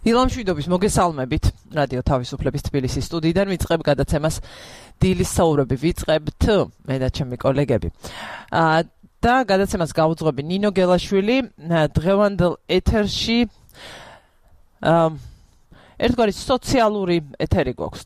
ილამშვიდობის მოგესალმებით რადიო თავისუფლების თბილისის სტუდიიდან ვიწყებ გადაცემას დილის საუბრები ვიწყებთ მე და ჩემი კოლეგები და გადაცემას გაუძღვები ნინო გელაშვილი დღევანდელ ეთერში ერთგვარი სოციალური ეთერი გვაქვს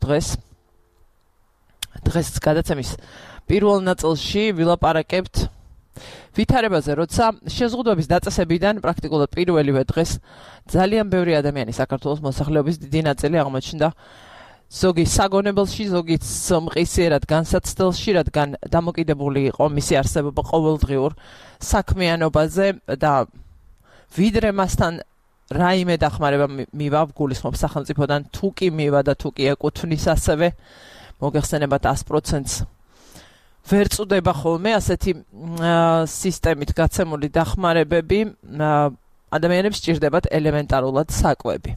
დღეს გადაცემის პირველ ნაწილში ვილაპარაკებთ ვითარებაზე, როცა შეზღუდვების დაწესებიდან პრაქტიკულად პირველივე დღეს ძალიან ბევრი ადამიანი საქართველოს მოსახლეობის დიდი ნაწილი აღმოჩნდა ზოგი საგონებელში, ზოგი მყისიერად განსაცდელში, რადგან დამოკიდებული იყო მისი არსებობა ყოველდღიურ საქმიანობაზე და ვიდრე მასთან რაიმე დახმარება მივა გულისხმობს სახელმწიფოდან, თუ კი მივა და თუ კი ეკუთვნის ასევე მოგეხსენებათ 100%-ს ვერ წუდება ხოლმე ასეთი სისტემით გაცემული დახმარებები ადამიანებს სჭირდებათ ელემენტარულად საკვები.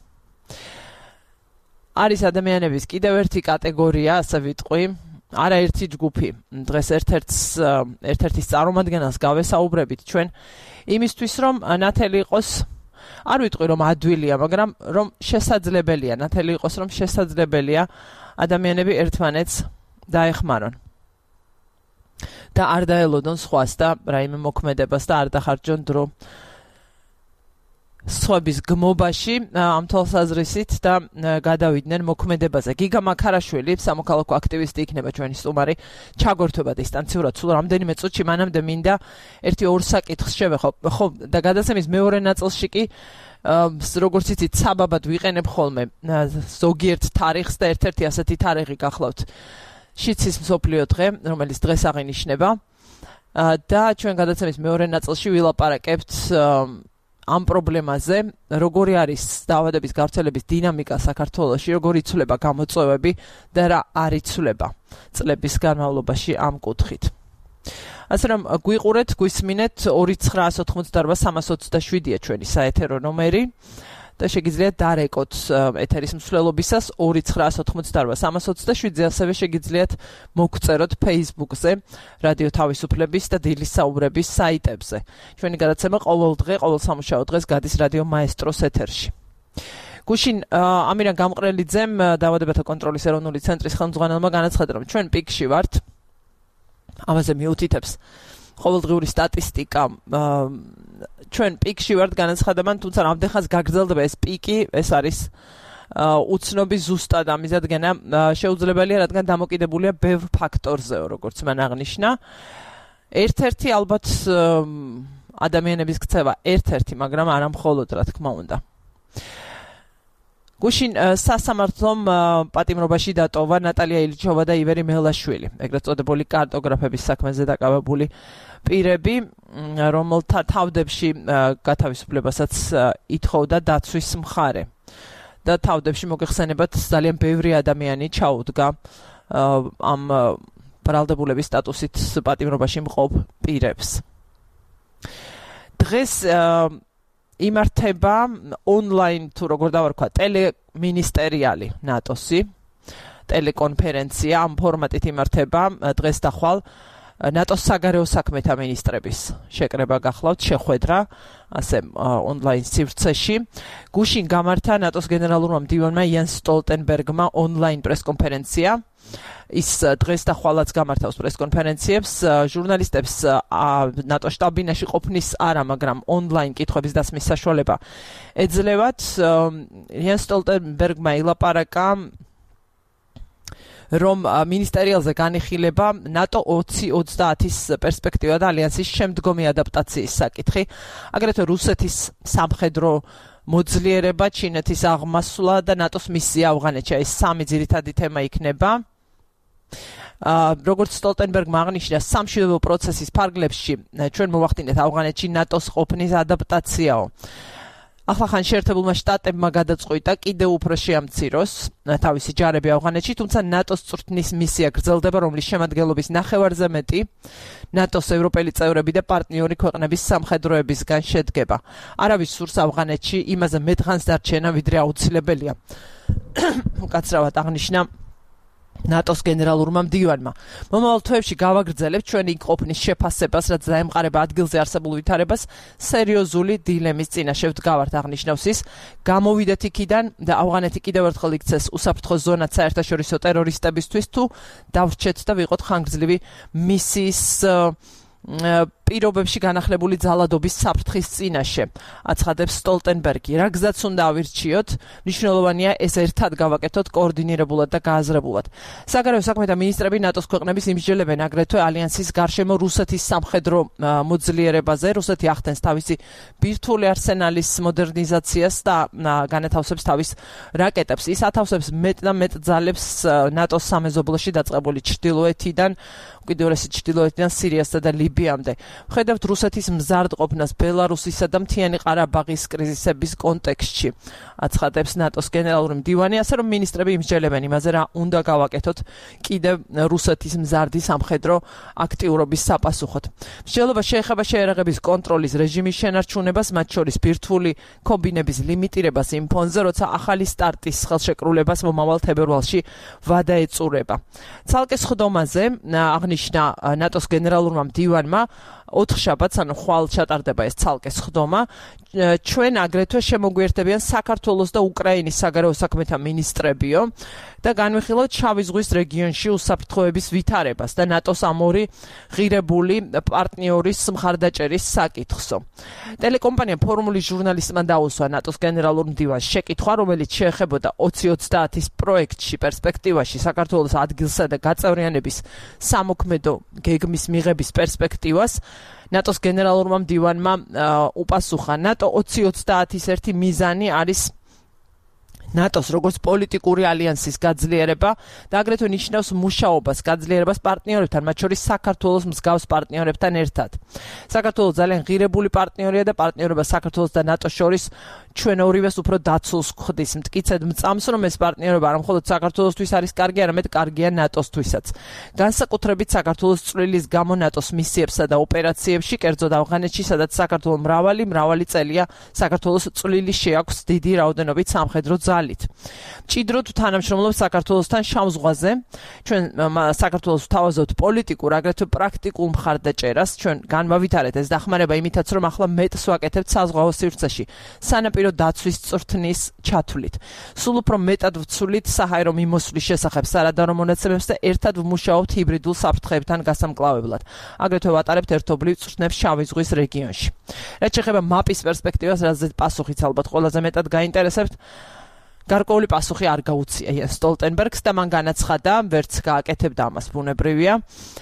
არის ადამიანების კიდევ ერთი კატეგორია, ასე ვიტყვი, არაერთი ჯგუფი. დღეს ერთ-ერთის წარმომადგენელს გავესაუბრებით ჩვენ იმისთვის, რომ ნათელი იყოს, არ ვიტყვი რომ ადვილია, მაგრამ რომ შესაძლებელია, ნათელი იყოს, რომ შესაძლებელია ადამიანები ერთმანეთს დაეხმარონ. და არ დაელოდონ სხვას და რაიმე მოქმედებას და არ დახარჯონ დრო სხვების გმობაში ამ თვალსაზრისით და გადავიდნენ მოქმედებაზე. გიგა მაქარაშვილი, სამოქალაქო აქტივისტი იქნება ჩვენი სტუმარი, ჩაგორთვება დისტანციურად სულ რამდენიმე წუთში, მანამდე მინდა ერთი-ორ საკითხს შევეხო. ხო, და გადაცემის მეორე ნაწილში კი როგორც იცით, საბაბად ვიყენებ ხოლმე ზოგიერთ თარიღს და ერთ-ერთი ასეთი თარიღი გახლავთ. შიცის მსოფლიო დღე, რომელიც დღეს აღინიშნება და ჩვენ გადაცემის მეორე ნაწილში ვილაპარაკებთ ამ პრობლემაზე, როგორი არის დაავადების გავრცელების დინამიკა საქართველოში, როგორ იცვლება გამოწვევები და რა არ იცვლება წლების განმავლობაში ამ კუთხით. ასე რომ გვიყურეთ, გვისმინეთ 2988327-ია ჩვენი საეთერო ნომერი. და შეგიძლიათ დარეკოთ ეთერის მსვლელობისას 2988327-ზე, ასევე შეგიძლიათ მოგწეროთ Facebook-ზე, რადიო თავისუფლების და დილის საუბრების საიტებზე. ჩვენი გადაცემა ყოველ დღე, ყოველ სამუშაო დღეს გადის რადიო მაესტროს ეთერში. გუშინ ამირან გამყრელიძემ, დაავადებათა კონტროლის ეროვნული ცენტრის ხელმძღვანელმა განაცხადა, რომ ჩვენ პიკში ვართ. ამაზე მიუთითებს ყოველდღიური სტატისტიკა ჩვენ პიკში ვართ განაცხადა მან, თუმცა რამდენხანს გაგრძელდება ეს პიკი, ეს არის უცნობი ზუსტად ამის ადგენა შეუძლებელია, რადგან დამოკიდებულია ბევრ ფაქტორზეო, როგორც მან აღნიშნა. ერთ-ერთი ალბათ ადამიანების ქცევა, ერთ-ერთი, მაგრამ არა მხოლოდ, რა თქმა უნდა. გუშინ სასამართლომ პატიმრობაში დატოვა ნატალია ილჩოვა და ივერი მელაშვილი, ეგრეთ წოდებული კარტოგრაფების საქმეზე დაკავებული პირები, რომელთა თავდებში გათავისუფლებასაც ითხოვდა დაცვის მხარე. და თავდებში მოგეხსენებათ ძალიან ბევრი ადამიანი ჩაუდგა ამ ბრალდებულების სტატუსით პატიმრობაში მყოფ პირებს. დღეს იმართება ონლაინ, თუ როგორ დავარქვა, ტელემინისტერიალი ნატოსი, ტელეკონფერენცია ამ ფორმატით იმართება დღეს და ხვალ ნატოს საგარეო საქმეთა მინისტრების შეკრება გახლავთ, შეხვედრა, ასე ონლაინ სივრცეში. გუშინ გამართა ნატოს გენერალურმა მდივანმა იანს სტოლტენბერგმა ონლაინ პრესკონფერენცია. ის დღეს და ხვალაც გამართავს პრესკონფერენციებს, ჟურნალისტებს ნატოს შტაბ-ბინაში ყოფნის არა, მაგრამ ონლაინ კითხვების დასმის საშუალება ეძლევათ. იანს სტოლტენბერგმა ილაპარაკა, რომ მინისტერიალზე განიხილება ნატო 2030-ის პერსპექტივა და ალიანსის შემდგომი ადაპტაციის საკითხი, აგრეთვე რუსეთის სამხედრო მოძლიერება, ჩინეთის აღმასვლა და ნატოს მისია ავღანეთში. ეს სამი ძირითადი თემა იქნება. როგორც სტოლტენბერგმა აღნიშნა, სამშვიდობო პროცესის ფარგლებში ჩვენ მოვახდინეთ ავღანეთში ნატოს ყოფნის ადაპტაციაო. ახლახან შეერთებულმა შტატებმა გადაწყვიტა კიდევ უფრო შეამციროს თავისი ჯარები ავღანეთში, თუმცა ნატოს წვრთნის მისია გრძელდება, რომლის შემადგენლობის ნახევარზე მეტი ნატოს ევროპელი წევრები და პარტნიორი ქვეყნების სამხედროებისგან შედგება. არავის სურს ავღანეთში იმაზე მეტ ღანს დარჩენა, ვიდრე აუცილებელია. უკაცრავად აღნიშნა ნატოს გენერალურმა მდივანმა. მომავალ თვეებში გავაგრძელებთ ჩვენი ყოფნის შეფასებას, რაც დაემყარება ადგილზე არსებულ ვითარებას, სერიოზული დილემის წინაშე ვდგავართ, აღნიშნავს ის. გამოვიდეთ იქიდან და ავღანეთი კიდევ ერთხელ იქცეს უსაფრთხო ზონად საერთაშორისო ტერორისტებისთვის, თუ დავრჩეთ და ვიყოთ ხანგრძლივი მისიის პირობებში განახლებული ძალადობის საფრთხის წინაშე, აცხადებს სტოლტენბერგი. რა გზაც უნდა ავირჩიოთ, მნიშვნელოვანია ეს ერთად გავაკეთოთ კოორდინირებულად და გააზრებულად. საგარეო საქმეთა მინისტრები ნატოს ქვეყნების იმსჯელებენ აგრეთვე ალიანსის გარშემო რუსეთის სამხედრო მოძლიერებაზე. რუსეთი ახდენს თავისი ბირთვული არსენალის მოდერნიზაციას და განათავსებს თავის რაკეტებს. ის ათავსებს მეტ და მეტ ძალებს ნატოს სამეზობლოში დაწყებული ჩრდილოეთიდან, უკიდურესი ჩრდილოეთიდან სირიასა და ლიბიამდე. ვხედავთ რუსეთის მზარდ ყოფნას ბელარუსისა და მთიანი ყარაბაღის კრიზისების კონტექსტში, აცხადებს ნატოს გენერალური მდივანი, ასე რომ მინისტრები იმსჯელებენ იმაზე, რა უნდა გავაკეთოთ კიდევ რუსეთის მზარდი სამხედრო აქტიურობის საპასუხოდ. მსჯელობა შეეხება შეერაღების კონტროლის რეჟიმის შენარჩუნებას, მათ შორის ბირთვული კომბინების ლიმიტირებას იმ ფონზე, როცა ახალი სტარტის ხელშეკრულებას მომავალ თებერვალში ვადა ეწურება. ცალკე სხდომაზე აღნიშნა ნატოს გენერალურმა მდივანმა, 4 შაბათს, ანუ ხვალ ჩატარდება ეს ცალკე სხდომა. ჩვენ აგრეთვე შემოგვიერთებიან საქართველოს და უკრაინის საგარეო საქმეთა მინისტრებიო და განვიხილავთ შავი ზღვის რეგიონში უსაფრთხოების ვითარებას და ნატოს ამ ორი ღირებული პარტნიორის მხარდაჭერის საკითხსო. ტელეკომპანია ფორმულის ჟურნალისტმა დაუსვა ნატოს გენერალურ მდივანს შეკითხვა, რომელიც შეეხებოდა 2030-ის პროექტში პერსპექტივაში საქართველოს ადგილსა და გაწევრიანების სამოქმედო გეგმის მიღების პერსპექტივას. ნატოს გენერალურმა მდივანმა უპასუხა, ნატო 2030-ის ერთი მიზანი არის ნატოს როგორც პოლიტიკური ალიანსის გაძლიერება და აგრეთვე ნიშნავს მუშაობას, გაძლიერებას პარტნიორებთან, მათ შორის საქართველოს მსგავს პარტნიორებთან ერთად. საქართველოს ძალიან ღირებული პარტნიორია და პარტნიორობა საქართველოს და ნატოს შორის ჩვენ ორივეს უფრო დაცულს გვხდის. მტკიცედ მწამს, რომ ეს პარტნიორობა არა მხოლოდ საქართველოსთვის არის კარგი, არამედ კარგია ნატოსთვისაც. განსაკუთრებით საქართველოს წვლილის გამო ნატოს მისიებსა და ოპერაციებში, კერძოდ ავღანეთში, სადაც საქართველოს მრავალი წელია საქართველოს წვლილი შეაქვს დიდი რაოდენობით სამხედრო ძალით. მჭიდროდ თანამშრომლობს საქართველოსთან შავ ზღვაზე. ჩვენ საქართველოს ვთავაზობთ პოლიტიკურ, აგრეთვე პრაქტიკულ მხარდაჭერას. ჩვენ განვავითარეთ ეს დახმარება იმითაც, რომ ახლა მეტს ვაკეთებთ საზღვაო სივრცეში, სანაპირო დაცვის წვრთნის ჩათვლით. სულ უფრო მეტად ვცვლით საჰაერო მიმოსვლის შესახებ საადარო მონაცემებს და ერთად ვმუშაობთ ჰიბრიდულ საფრთხეებთან გასამკლავებლად. აგრეთვე ვატარებთ ერთობლივ წვრთნებს შავი ზღვის რეგიონში. რაც შეეხება მაპის პერსპექტივას, რაზეც პასუხიც ალბათ ყველაზე მეტად გაინტერესებთ, გარკვეული პასუხი არ გაუწია სტოლტენბერგს და მან განაცხადა, ვერც გააკეთებდა ამას, ბუნებრივია.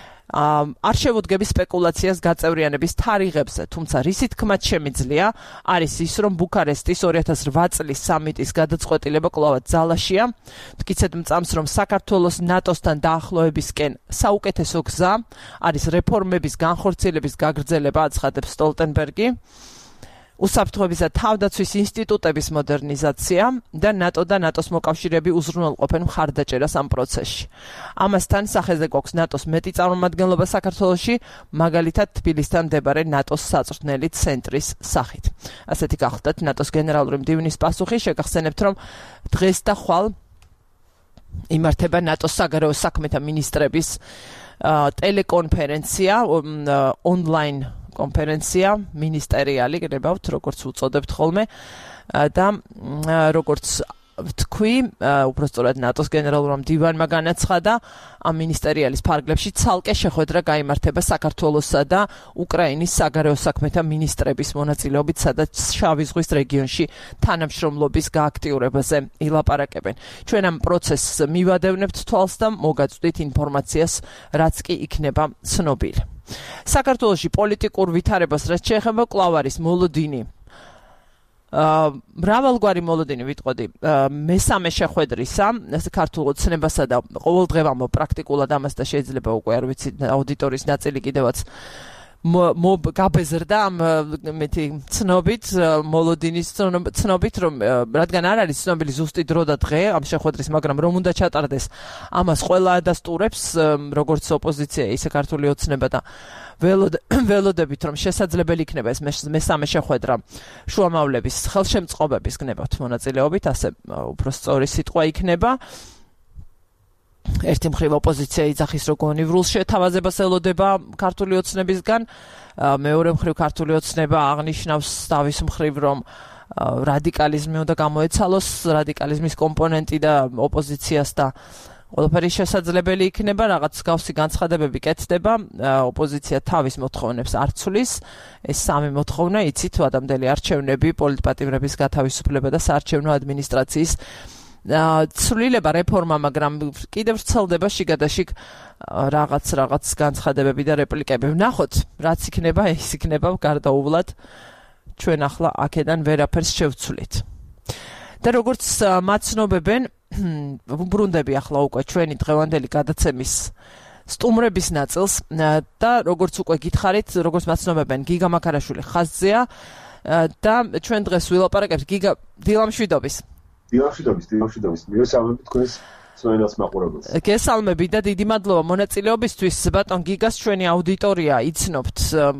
არ შევუდგები სპეკულაციას გაწევრიანების თარიღებზე, თუმცა რისი თქმაც შემიძლია, არის ის, რომ ბუქარესტის 2008 წლის სამიტის გადაწყვეტილება კვლავად ძალაშია. მტკიცედ მწამს, რომ საქართველოს ნატოსთან დაახლოებისკენ საუკეთესო გზა არის რეფორმების განხორციელების გაგრძელება, აცხადებს სტოლტენბერგი. უსაფრთხოების და თავდაცვის ინსტიტუტების მოდერნიზაცია და ნატო და ნატოს მოკავშირეები უზრუნველყოფენ მხარდაჭერას ამ პროცესში. ამასთან სახეზე გვაქვს ნატოს მეტი წარმომადგენლობა საქართველოში, მაგალითად თბილისთან მდებარე ნატოს საწვრთნელი ცენტრის სახით. ასეთი გახლდათ ნატოს გენერალური მდივნის პასუხი. შეგახსენებთ, რომ დღეს და ხვალ იმართება ნატოს საგარეო საქმეთა მინისტრების ტელეკონფერენცია, ონლაინ კონფერენცია მინისტერიალი, გნებავთ, როგორც უწოდებთ ხოლმე და როგორც ვთქვი, უпростоრად ნატოს გენერალურმა მდივანმა განაცხადა, ამ მინისტერიალის ფარგლებში ცალკე შეხვედრა გაიმართება საქართველოსა და უკრაინის საგარეო საქმეთა მინისტრების მონაწილეობით, სადაც შავი ზღვის რეგიონში თანამშრომლობის გააქტიურებაზე ილაპარაკებენ. ჩვენ ამ პროცესს მივადევნებთ თვალს და მოგაწვდით ინფორმაციას, რაც კი იქნება ცნობილი. საქართველოში პოლიტიკურ ვითარებას რაც შეეხება, კვლავ არის მოლოდინი. მრავალგვარი მოლოდინი ვიტყოდი მესამე შეხვედრისა ქართულ ოცნებასა და ყოველდღევამო პრაქტიკულად ამას და შეიძლება უკვე არ ვიცი აუდიტორის ნაწილი კიდევაც გაბეზრდა ამ მეტი ცნობით მოლოდინის ცნობით რომ რადგან არ არის ცნობილი ზუსტი დრო და დღე ამ შეხვედრის, მაგრამ რომ უნდა ჩატარდეს, ამას ყველა ადასტურებს, როგორც ოპოზიცია, ისე ქართული ოცნება და ველოდებით, რომ შესაძლებელი იქნება ეს მესამე შეხვედრა შუამავლების ხელშემწყობების გნებავთ მონაწილეობით, ასე უფრო სწორი სიტყვა იქნება. ერთი მხრივ ოპოზიცია იძახის, რომ გონივრულ შეთავაზებას ელოდება ქართული ოცნებისგან, მეორე მხრივ ქართული ოცნება აღნიშნავს თავის მხრივ, რომ რადიკალიზმი უნდა გამოეცალოს, რადიკალიზმის კომპონენტი და ოპოზიციას და ყველაფერი შესაძლებელი იქნება, რაღაც გავსი განცხადებები კეთდება, ოპოზიცია თავის მოთხოვნებს არ ცვლის, ეს სამი მოთხოვნა იცით, ადამიანელი არჩევნები, პოლიტპატიმრების გათავისუფლება და საარჩევნო ადმინისტრაციის ცვლილება რეფორმა, მაგრამ კიდევ ვრცელდება შიგადაშიგ რაღაც განცხადებები და რეპლიკები. ვნახოთ, რაც იქნება, ეს იქნება გარდაუვლად. ჩვენ ახლა აქედან ვერაფერს შევცვლით. და როგორც მაცნობებენ, ვუბრუნდები ახლა უკვე ჩვენი დღევანდელი გადაცემის სტუმრების ნაწილს და როგორც უკვე გითხარით, როგორც მაცნობებენ, გიგა მაქარაშვილი ხაზზეა და ჩვენ დღეს ვილაპარაკებთ გიგა დილამშვიდობის. დილამშვიდობის. მივესალმებით თქვენს სვენელს მაყურებელს. გესალმები და დიდი მადლობა მონაწილეობისთვის. ბატონ გიგას ჩვენი აუდიტორია იცნობთ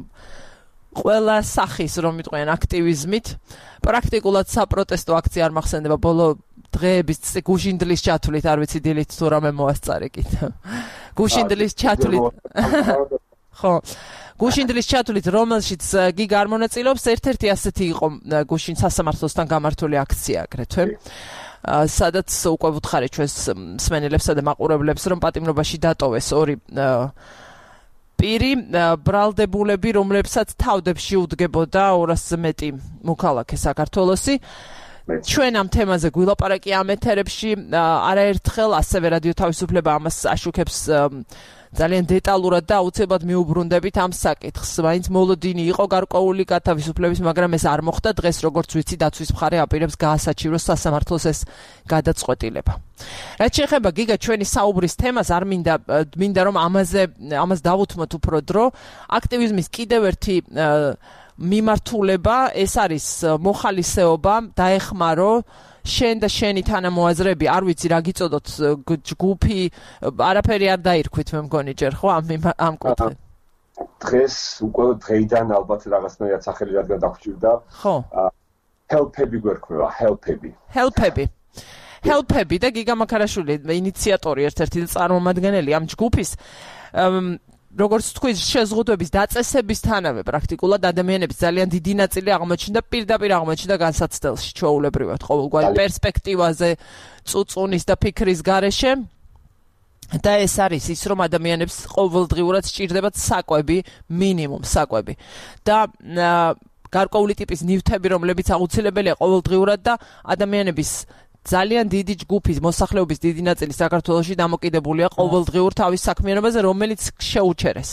ყველა სახის, რომ მიტყვიან, აქტივიზმით. პრაქტიკულად საპროტესტო აქცია არ მახსენდება ბოლო დღეების გუშინდლის ჩათვლით, არ ვიცი დილით თუ რამე მოასწარეკით. გუშინდლის ჩათვლით. ხო. გუშინდლის ჩათვლით, რომელშიც გიგა არ მონაწილეობს, ერთ-ერთი ასეთი იყო გუშინ სასამართლოსთან გამართული აქცია აგრეთვე. სადაც უკვე ვუთხარით ჩვენს მსმენელებსა და მაყურებლებს, რომ პატიმრობაში დატოვეს ორი პირი, ბრალდებულები, რომლებსაც თავდებში უდგებოდა 200-ზე მეტი მოქალაქე საქართველოსი. ჩვენ ამ თემაზე გვილაპარაკი ამ ეთერებში არაერთხელ, ასევე რადიო თავისუფლება ამას აშუქებს ძალიან დეტალურად და აუცილებლად მიუბრუნდებით ამ საკითხს. მაინც მოლოდინი იყო გარკვეული გათავისუფლების, მაგრამ ეს არ მოხდა. დღეს როგორც ვიცი, დაცვის მხარე აპირებს გაასაჩივროს სასამართლოს ეს გადაწყვეტილება. რაც შეეხება გიგა ჩვენი საუბრის თემას, არ მინდა რომ ამას დავუთმოთ უფრო დრო. აქტივიზმის კიდევ ერთი მიმართულება, ეს არის მოხალისეობა, დაეხმარო შენ და შენი თანამოაზრეები, არ ვიცი რა გიწოდოთ, ჯგუფი, არაფერი არ დაირქვით, მე მგონი ჯერ, ხო, ამ კუთხე. დღეს უკვე დღეიდან ალბათ რაღაცნაირად სახელი რადგან დაგვჭირდა. ხო. help-ები გვერქვება, help-ები. help-ები და გიგა მაქარაშვილი, ინიციატორი ერთ-ერთი და წარმომადგენელი ამ ჯგუფის. როგორც თქვი, შეზღუდვების დაწესებისთანავე პრაქტიკულად ადამიანების ძალიან დიდი ნაწილი აღმოჩნდა პირდაპირ აღმოჩნდა განსაცდელში, ჩვეულებრივად, ყოველგვარი პერსპექტივაზე, წუწუნის და ფიქრის გარეშე. და ეს არის ის, რომ ადამიანებს ყოველდღიურად სჭირდებათ საკვები, მინიმუმ საკვები. და გარკვეული ტიპის ნივთები, რომლებიც აუცილებელია ყოველდღიურად და ადამიანების ძალიან დიდი ჯგუფის მოსახლეობის დიდი ნაწილი საქართველოში დამოკიდებულია ყოველდღიურ თავის საქმიანობაზე, რომელიც შეუჩერეს.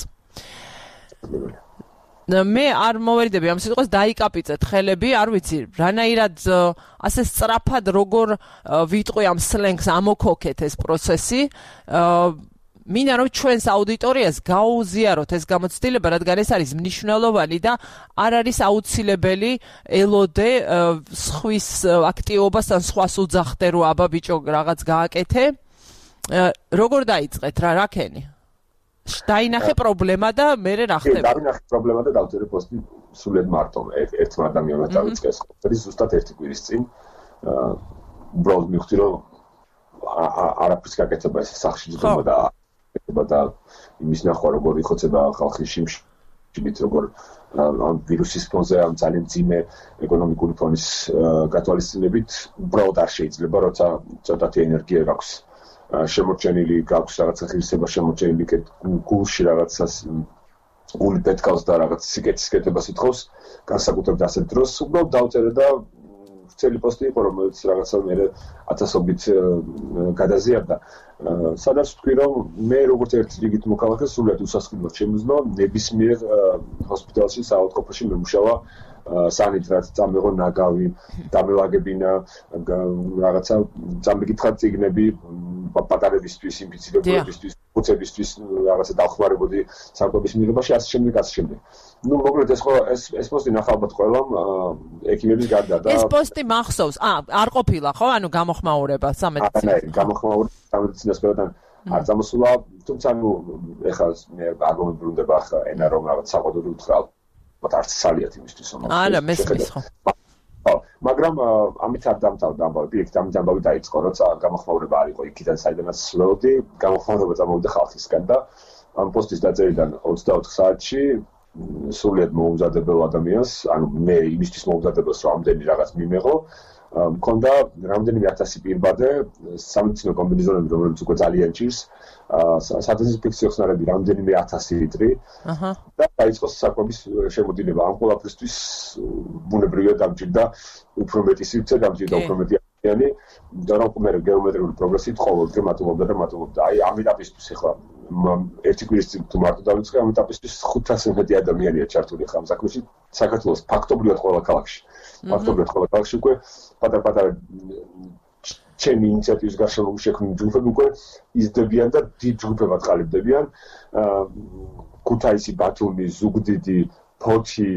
მე არ მოვერიდები ამ სიტყვას, დაიკაპიწეთ ხელები, არ ვიცი, რანაირად ასე სწრაფად როგორ ვიტყვი ამ სლენგს, ამოქოქეთ ეს პროცესი. მინდა რომ ჩვენს აუდიტორიას გაუზიაროთ ეს გამოცდილება, რადგან ეს არის მნიშვნელოვანი და არ არის აუცილებელი ელოდე სხვის აქტივობას ან სხვას უძახდე, რომ აბა ბიჭო რაღაც გააკეთე. როგორ დაიწყეთ რა ქენი? დაინახე პრობლემა და მე რა ხდება? დაინახე პრობლემა და დავწერე პოსტი სულედ მარტო ერთმა ადამიანმა დავიწყე ეს ყველაფერი ზუსტად ერთი კვირის წინ. უბრალოდ მივხვდი რომ არაფერს გაკეთება ეს სახში ძმა და იმის ნახვა როგორ იხოცება ხალხი შიმშილით როგორ ამ ვირუსის ფონზე ამ ძალიან ძიმე ეკონომიკური ფონის გათვალისწინებით უბრალოდ არ შეიძლება როცა ცოტათი ენერგია გაქვს შემორჩენილი გაქვს რაღაცა ღირსება შემორჩენილი გულში რაღაცას გული პეთკავს და რაღაც სიკეთის კეთებას ითხოვს განსაკუთრებით ასეთ დროს უბრალოდ დავწერე და ცელი პოსტი იყო რომელიც რაღაცა მე ათასობით გადაზიარდა სადაც თქვი რომ მე როგორც ერთ რიგით მოქალაქე სულად უსასყიდლოდ შემიძლია ნებისმიერ ჰოსპიტალში საავადმყოფოში მემუშავა სანით რაც წამეღო ნაგავი დამელაგებინა რაღაცა წამიგითხა წიგნები პატარებისთვის ინფიცირებულებისთვის უცებისთვის რაღაცა დავხმარებოდი საკვების მიღებაში ასე შემდეგ ну მოკლედ ეს პოსტი ნახავთ ყველამ ექიმების გარდა და ეს პოსტი მახსოვს არ ყოფილა ხო ანუ გამოხმაურება სამედიცინო გამოხმაურება სამედიცინო სფეროდან არ წამოსულა თუმცა ну ეხლა მე არ მომიბრუნდება ახლა ენა რომ რაღაც საყოველთაოდ არც სალიათ იმისთვის რომ არა მესმის ხო მაგრამ ამით არ დამთავრდა ამბავი. პირიქით ამით ამბავი დაიწყო, როცა გამოხმაურება არ იყო იქიდან, საიდანაც ვლეოდი, გამოხმაურება წამოვიდა ხალხისგან და ამ პოსტის დაწერიდან 24 საათში სულიად მოუმზადებელ ადამიანს, ანუ მე იმისთვის მოუმზადებელს, რომ ამდენი რაღაც მიმეღო, მქონდა რამდენიმე 1000 პირბადე, სამედიცინო კომბინეზონები, რომელიც უკვე ძალიან ჭირს, სადეზინფექციო ხსნარები რამდენიმე 1000 ლიტრი. და დაიწყო საკვების შემოდინება. ამ ყველაფრისთვის ბუნებრივია დამჭირდა უფრო მეტი სივრცე, დამჭირდა უფრო მეტი ადამიანი, და რომ მე გეომეტრიული პროგრესით ყოველდღე მატულობდა. აი ამ ეტაპისთვის ახლა ერთი კვირის წინ თუ მარტო დავიწყე, ამ ეტაპისთვის 500 მეტი ადამიანია ჩართული ხა ამ საქმეში საქართველოს ფაქტობრივად ყველა ქალაქში. ფაქტობრივად ყველა ქალაქში უკვე პატარ-პატარა ჩემი ინიციატივის გარშემო შექმნილი ჯგუფები უკვე იზრდებიან და დიდ ჯგუფებად ყალიბდებიან. ქუთაისი, ბათუმი, ზუგდიდი, ფოთი,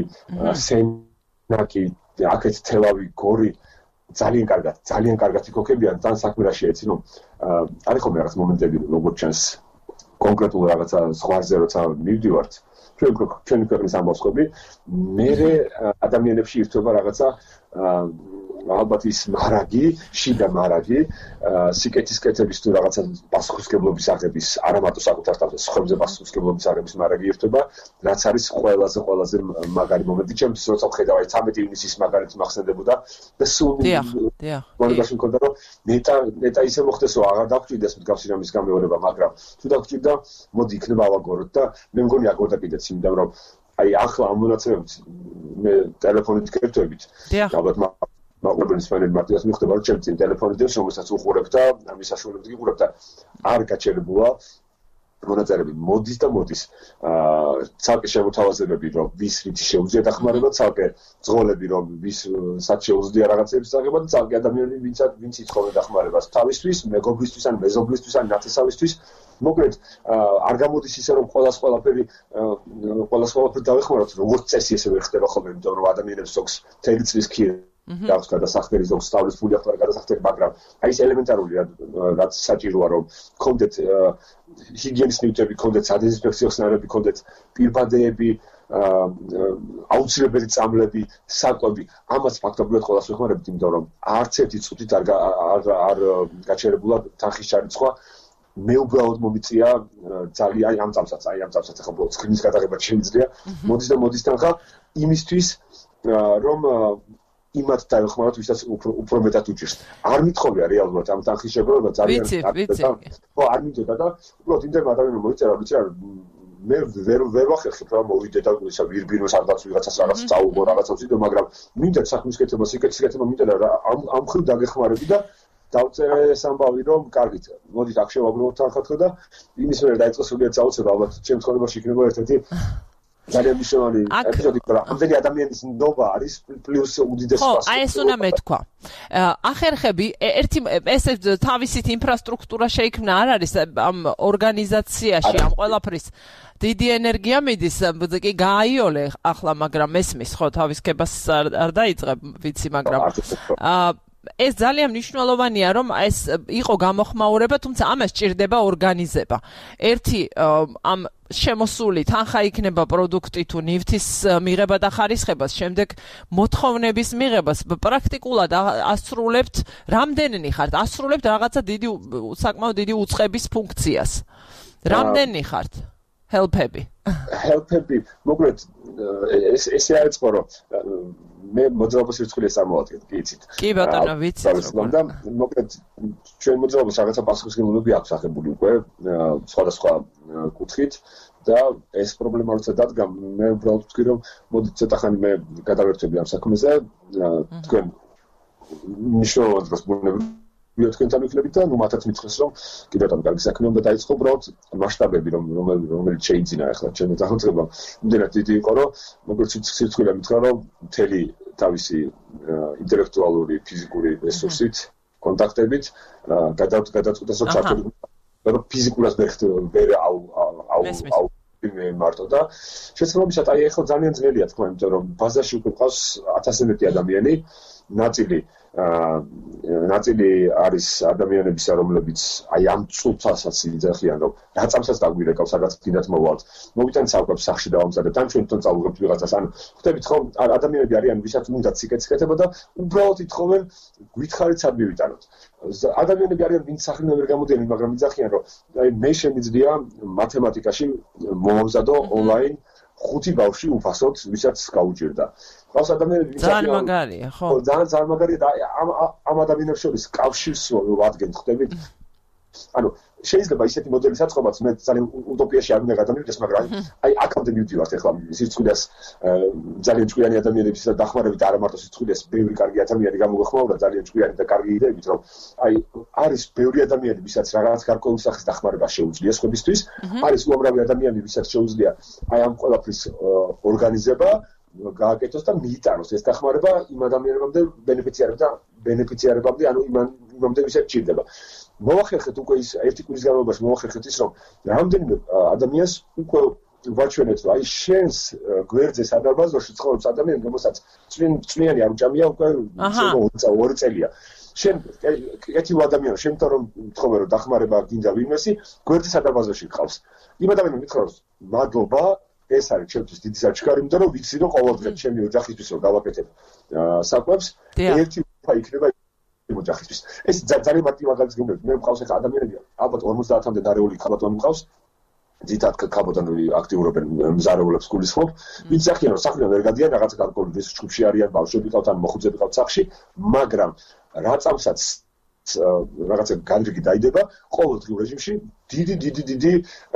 სენაკი, აქეთ თელავი, გორი ძალიან კარგად იქოქებიან, თან საქმე რა შეეცი, რომ არის ხოლმე რაღაც მომენტები, როგორც ჩანს კონკრეტულ რაღაცა ზღვარზე როცა მივდივართ, ჩვენი ქვეყნის ამბავს ხვდები, მერე ადამიანებში ირთვება რაღაცა ალბათ ის მარაგი, შიდა მარაგი, სიკეთის კეთების თუ რაღაცა პასუხისმგებლობის აღების, არა მარტო საკუთარ თავზე, სხვებზე პასუხისმგებლობის აღების მარაგი ირთვება, რაც არის ყველაზე მაგარი მომენტი. ჩემთვის როცა ვხედავ აი 13 ივნისის მაგალითს მახსენდებოდა და სულ მონებაში მქონდა რომ ნეტა ისე მოხდეს რომ აღარ დაგჭირდეს მსგავსი რამის გამეორება, მაგრამ თუ დაგჭირდა, მოდი იქნება ავაგოროთ და მე მგონი აგორდა კიდეც, იმიტომ რომ აი ახლა ამ მონაცემებით მე ტელეფონით გერთვებით, ალბათ მაყურებლის ფანები მარტივად მიხვდება რომ ჩემ წინ ტელეფონი დევს, რომელსაც უყურებ და ამის საშუალებით გიყურებ და არ გაჩერებულა მონაწერები მოდის და მოდის. ცალკე შემოთავაზებები რომ ვის რითი შეუძლია დახმარება, ცალკე ძღოლები რომ ვის სად შეუძლია რაღაცების აღება და ცალკე ადამიანები ვინც ითხოვენ დახმარებას თავისთვის, მეგობრისთვის ან მეზობლისთვის ან ნათესავისთვის. მოკლედ არ გამოდის ისე რომ ყველაფერი დავეხმაროთ, როგორც წესი ესე ვერ ხდება ხოლმე, იმიტომ რომ ადამიანებს ზოგს მთელი წლის ქირი აქვს გადასახდელი, ზოგს სწავლის ფული აქვს გადასახდელი, მაგრამ აი ეს ელემენტარული რაც საჭიროა რომ გქონდეთ ჰიგიენის ნივთები, გქონდეთ სადეზინფექციო ხსნარები, გქონდეთ პირბადეები, აუცილებელი წამლები, საკვები, ამას ფაქტობრივად ყველას ვეხმარებთ, იმიტომ რომ არც ერთი წუთით არ გაჩერებულა თანხის ჩარიცხვა. მე უბრალოდ მომიწია ძალიან ამ წამსაც ახლა უბრალოდ სკრინის გადაღება შეიძლება მოდის თანხა იმისთვის რომ იმათ დაეხმაროთ, ვისაც უფრო მეტად უჭირს. არ მithოვია რეალურად ამ თანხის შეგროვება ძალიან ხო არ მინდოდა და უბრალოდ იმდენ ადამიანმა მოიწერა, ვიცი რა მე ვერ ვახერხებ რომ მოვიდე და ისა ვირბინოს არ დაც ვიღაცას რაღაც წაუღო რაღაცა ვციდო, მაგრამ მინდა საქმის კეთება, სიკეთის კეთება მინდა და ამ ხრივ დაგეხმარები და დავწერე ეს ამბავი რომ კარგით, მოდით აქ შევაგროვოთ თანხათქო და იმის მერე დაიწყო სულიად წაუცება, ალბათ ჩემს ცხოვრებაში იქნება ერთ-ერთი ძალიან მნიშვნელოვანი ეპიზოდი, მაგრამ ამდენი ადამიანის ნდობა არის პლუს უდიდეს ფასი. აი ეს უნდა მეთქვა. ახერხები ეს თავისით ინფრასტრუქტურა შეიქმნა არ არის ამ ორგანიზაციაში, ამ ყველაფრის დიდი ენერგია მიდის, კი გააიოლე ახლა, მაგრამ მესმის ხო თავისკებას არ დაიწყებ, ვიცი, მაგრამ ეს ძალიან მნიშვნელოვანია რომ ეს იყო გამოხმაურება, თუმცა ამას ჭირდება ორგანიზება. ერთი ამ შემოსული თანხა იქნება პროდუქტი თუ ნივთის მიღება და ხარისხებას, შემდეგ მოთხოვნების მიღებას პრაქტიკულად ასრულებთ, რამდენი ხართ? ასრულებთ რაღაცა საკმაოდ დიდი უწყების ფუნქციას. რამდენი ხართ? help-ები. მოკლედ ესე არის რომ მე მოძრაობის რიცხვილს ამოვადგენ, კი იცით. კი ბატონო, ვიცი. და მოკლედ ჩვენ მოძრაობის რაღაცა პასუხისმგებლობები აქვს აღებული უკვე სხვადასხვა კუთხით და ეს პრობლემა როცა დადგა, მე უბრალოდ ვთქვი რომ მოდით ცოტა ხანი მე გადავერთები ამ საქმეზე, თქვენ მნიშვნელოვან დროს ბუნებრივია თქვენთან ვიქნებით და მათაც მითხრეს რომ კი ბატონო, კარგი საქმე უნდა დაიწყო, უბრალოდ მასშტაბები რომელიც შეიძინა ახლა ჩემი სახელმწიფო, იმდენად დიდი იყო რომ მოკლედ სირცხვილი მითხრა რომ მთელი თავისი ინტელექტუალური, ფიზიკური რესურსით, კონტაქტებით გადაწყვიტეს რომ ჩართული რომ ფიზიკურად ვერ მარტო და შესაბამისად აი ახლა ძალიან ძნელია თქვა, იმიტომ რომ ბაზაში უკვე ყავს 1000 მეტი ადამიანი ნაწილი არის ადამიანებისა, რომლებიც აი ამ წუთასაც იძახიან, რომ რაწამსაც დაგვირეკავ, სადაც კიდათ მოვალთ. მოვიტანთ საკვებს სახში დავამზადეთ, ან ჩვენ თვითონ წავუღებთ ვიღაცას. ანუ ხვდებით ხომ, ადამიანები არიან, ვისაც უნდათ სიკეთება და უბრალოდ ითხოვენ გვითხარით სად მივიტანოთ. ადამიანები არიან, ვინც სახლიდან ვერ გამოდიან, მაგრამ იძახიან, რომ აი მე შემიძლია მათემატიკაში მომამზადო ონლაინ 5 ბავშვი უფასოდ, ვისაც გაუჭირდა. ყავს ადამიანები, ვინც ძალიან მაგარია, ხო? ძალიან მაგარია და ამ ადამიანებს შორის კავშირს ვადგენთ, ხვდებით? ანუ შეიძლება ისეთი მოდელი საწყობაც მე ძალიან უტოპიაში არ უნდა გადამივიდეს, მაგრამ აი აქამდე მივდივართ ახლა სიცხვიდეს ძალიან ჭკვიანი ადამიანების და დახმარებით არა მარტო სიცხვიდეს, ბევრი კარგი ადამიანი გამოგეხმაურა ძალიან ჭკვიანი და კარგი იდეებით, რომ აი არის ბევრი ადამიანი, ვისაც რაღაც გარკვეული სახის დახმარება შეუძლია სხვებისთვის, არის უამრავი ადამიანი, ვისაც შეუძლია აი ამ ყველაფრის ორგანიზება გააკეთოს და მიიტანოს ეს დახმარება იმ ადამიანებამდე ბენეფიციარებამდე, ანუ იმამდე ვისაც ჭირდება. მოვახერხეთ უკვე ის ერთი კვირის განმავლობაში მოვახერხეთ ის, რომ რამდენიმე ადამიანს უკვე ვაჩვენეთ, რომ აი შენს გვერდზე სადარბაზოში ცხოვრობს ადამიანი, რომელსაც წვიანი არ უჭამია უკვე 2 წელია. შენ ერთი ადამიანი, შემთხვევით რომ თხოვე რომ დახმარება გინდა ვინმესი, გვერდზე სადარბაზოში ყავს. იმ ადამიანს მითხრობს, მადლობა, ეს არის ჩემთვის დიდი საჩქარი, იმიტომ რომ ვიცი რომ ყოველდღე ჩემი ოჯახისთვის რომ გავაკეთებ საკვებს, ერთი უფა იქნება ოჯახისთვის. ეს ძალიან მარტივ მაგალითს გეუბნებით. მე მყავს ახლა ადამიანები, ალბათ 50-მდე დარეული ქალბატონი მყავს. ძირითადად ქალბატონები აქტიურობენ მზარეულებს გულისხმობ. ვინც ახიან რომ სახლიდან ვერ გადიან, რაღაც გარკვეული რისკ ჯგუფში არიან, ბავშვები ყავთ ან მოხუცები ყავთ სახლში, მაგრამ რაწამსაც რაღაცა განრიგი დაიდება, ყოველდღიურ რეჟიმში დიდი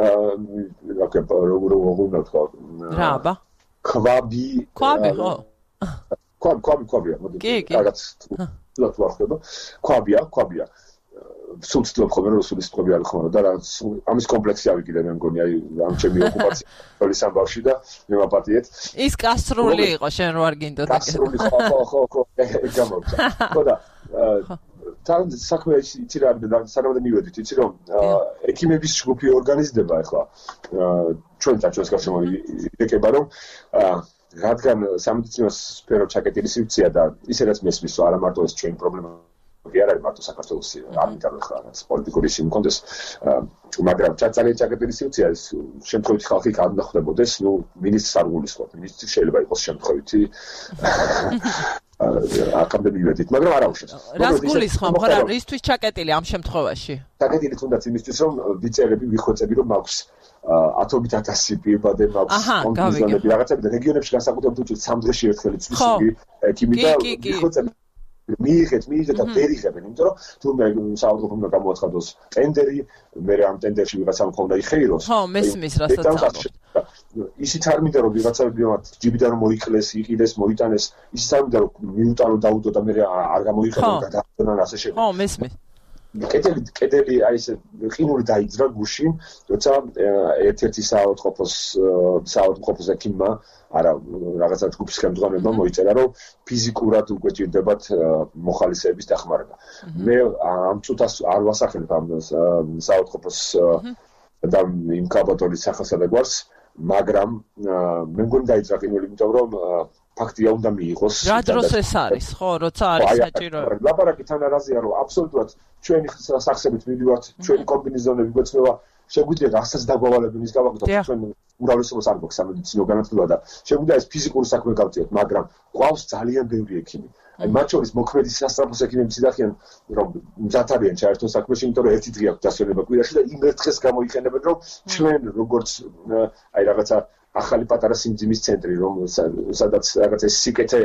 როგორ თქვა რა აბა? ქვაბი ხო? ქვაბია, მოდი. რაღაც ლატვახდება. ქვაბია. სულ ცდილობ ხოლმე რომ სულ ისწრები არ ხმარო და რაღაც ამის კომპლექსი ავიგიდე მე მგონი აი ამ ჩემი ოკუპაცია როლის ამბავში და მე ვაპატიეთ. ის კასრული იყო შენ რო არ გინდოდა. კასრული ხო გამოვიდა. ხო და თან საქმე იცი რა სანამ მივედით იცი რომ ექიმების ჯგუფი ორგანიზდება ახლა ჩვენ საჩვენს გარშემო იკება რომ რადგან სამედიცინო სფერო ჩაკეტილი სივრცეა და ისედაც მესმის რომ არა მარტო ეს ჩვენი პრობლემა კი არ არის მარტო საქართველოს ამიტომ ხარ პოლიტიკური სიმქონდეს მაგრამ ძალიან ჩაკეტილი სივრცეა ეს შემთხვევით ხალხი განახდებოდეს ნუ მინისტრს არ გულისხმობ მინისტრი შეიძლება იყოს შემთხვევითი აქამდე მივედით მაგრამ არა უშავს რას გულისხმობ ხო რა რისთვის ჩაკეტილი ამ შემთხვევაში ჩაკეტილი თუნდაც იმისთვის რომ ვიწერები ვიხვეწები რომ მაქვს 10,000 პირბადე მაქვს კონდიციონები რაღაცები და რეგიონებში განსაკუთრებით უწევთ 3 დღეში ერთხელ იწვის ექიმი და ვიხვეწები მიიღეთ და ვერიღებენ, იმიტომ რომ თუ მე საავადმყოფომ უნდა გამოაცხადოს ტენდერი, მე ამ ტენდერში ვიღაცამ ხომ და იხეიროს. ხო, მესმის რასაც ამბობ. ისიც არ მინდა რომ ვიღაცები ჯიბიდან რომ მოიკლეს, იყიდეს, მოიტანეს, ისიც არ მინდა რომ მიუტანო დაუდო და მე არ გამოიყენო და დაადონან ასე შემდეგ. ხო, მესმის. კედელი აი ეს ყინული დაიძრა გუშინ, როცა ერთ-ერთი საავადმყოფოს ექიმმა არა რაღაცა ჯგუფის ხელმძღვანელმა მოიწერა რომ ფიზიკურად უკვე ჭირდებათ მოხალისეების დახმარება. მე ამ წუთას არ ვასახელებ ამ საავადმყოფოს და იმ ქალბატონის სახელსა და გვარს, მაგრამ მე მგონი დაიძრა ყინული, იმიტომ რომ ფაქტია უნდა მიიღოს. რა დროს ეს არის, ხო, როცა არის საჭირო. ლაპარაკი თან არაზეა, რომ აბსოლუტურად ჩვენი სახსებით მივიდივართ, ჩვენი კომბინეზონები გვეცნობა, შეგვიძლია რასაც დაგვავალებენ ის გავაკეთოთ, ჩვენ უმრავლესობას არ გვაქვს სამედიცინო განათლება და შეგვიძლია ეს ფიზიკური საქმე გავწიოთ, მაგრამ ყავს ძალიან ბევრი ექიმი. აი მათ შორის მოქმედი სასწრაფოს ექიმებიც იდახიან, რომ მზად არიან ჩაერთონ საქმეში, იმიტომ რომ ერთი დღე აქვს დასვენება კვირაში და იმ ერთ დღეს გამოიყენებენ, რომ ჩვენ როგორც აი რაღაცა ახალი პატარა სიმძიმის ცენტრი, რომ სადაც რაღაცა სიკეთე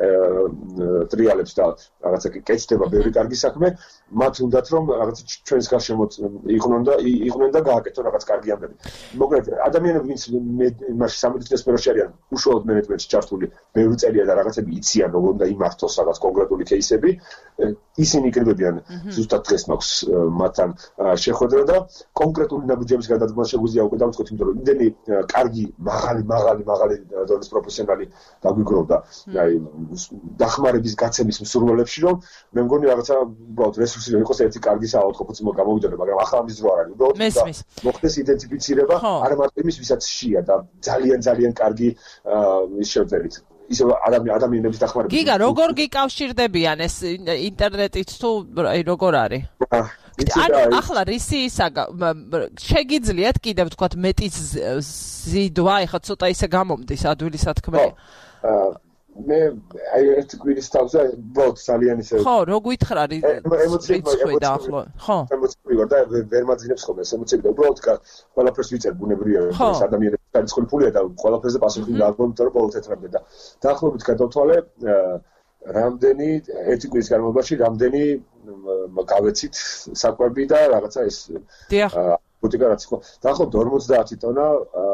ტრიალებს და რაღაცა კეთდება ბევრი კარგი საქმე, მათ უნდათ რომ რაღაცა ჩვენს გარშემო იყვნენ და გააკეთონ რაღაც კარგი ამბები. მოკლედ, ადამიანები ვინც იმაში სამედიცინო სფეროში არიან, უშუალოდ მენეჯმენტში ჩართული, ბევრი წელია და რაღაცები იციან, რომ უნდა იმართოს რაღაც კონკრეტული кейსები, ისინი იკრიბებიან ზუსტად დღეს მაქვს მათთან შეხვედრა და კონკრეტული ნაბიჯების გადადგმა შეგვიძლია უკვე დავწყოთ, იმიტომ რომ იმდენი კარგი მაღალი დონის პროფესიონალი დაგვიგროვდა აი დახმარების გაცემის მსურველებში რომ მე მგონი რაღაცა უბრალოდ რესურსი იყოს ერთი კარგი საავადმყოფოც გამოვიდოდა მაგრამ ახლა ამის დრო არ არის უბრალოდ მოხდეს იდენტიფიცირება არა მარტო იმის ვისაც შეა და ძალიან კარგი ის შევწერით ისე ადამიანების დახმარებით. გიგა, როგორ გიკავშირდებიან ეს ინტერნეტით თუ როგორ არის? ახლა რისი ისაგა შეგიძლიათ კიდევ თქვათ მეტი ზიდვა, ეხლა ცოტა ისე გამომდის ადვილისად თქმელი. მე აი ერთ კვირის თავზე ბოლოდ ძალიან ისე ხო, რო გითხრა რიცხვი და ახლა ხო ემოციები ვარ და ვერ მაძინებს ხოლმე ეს ემოციები და უბრალოდ ყველაფერს ვიწერ ბუნებრივია ეს ადამიანების განსხვავებული ფულია და ყველაფერზე პასუხი გააქვს იმიტომ რომ ბოლოდ ეთრამდე და დაახლოებით გადავთვალე რამდენი ერთი კვირის განმავლობაში რამდენი გავეცით საკვები და რაღაცა ეს ბუტიკა რაც ხო დაახლოებით 50 ტონა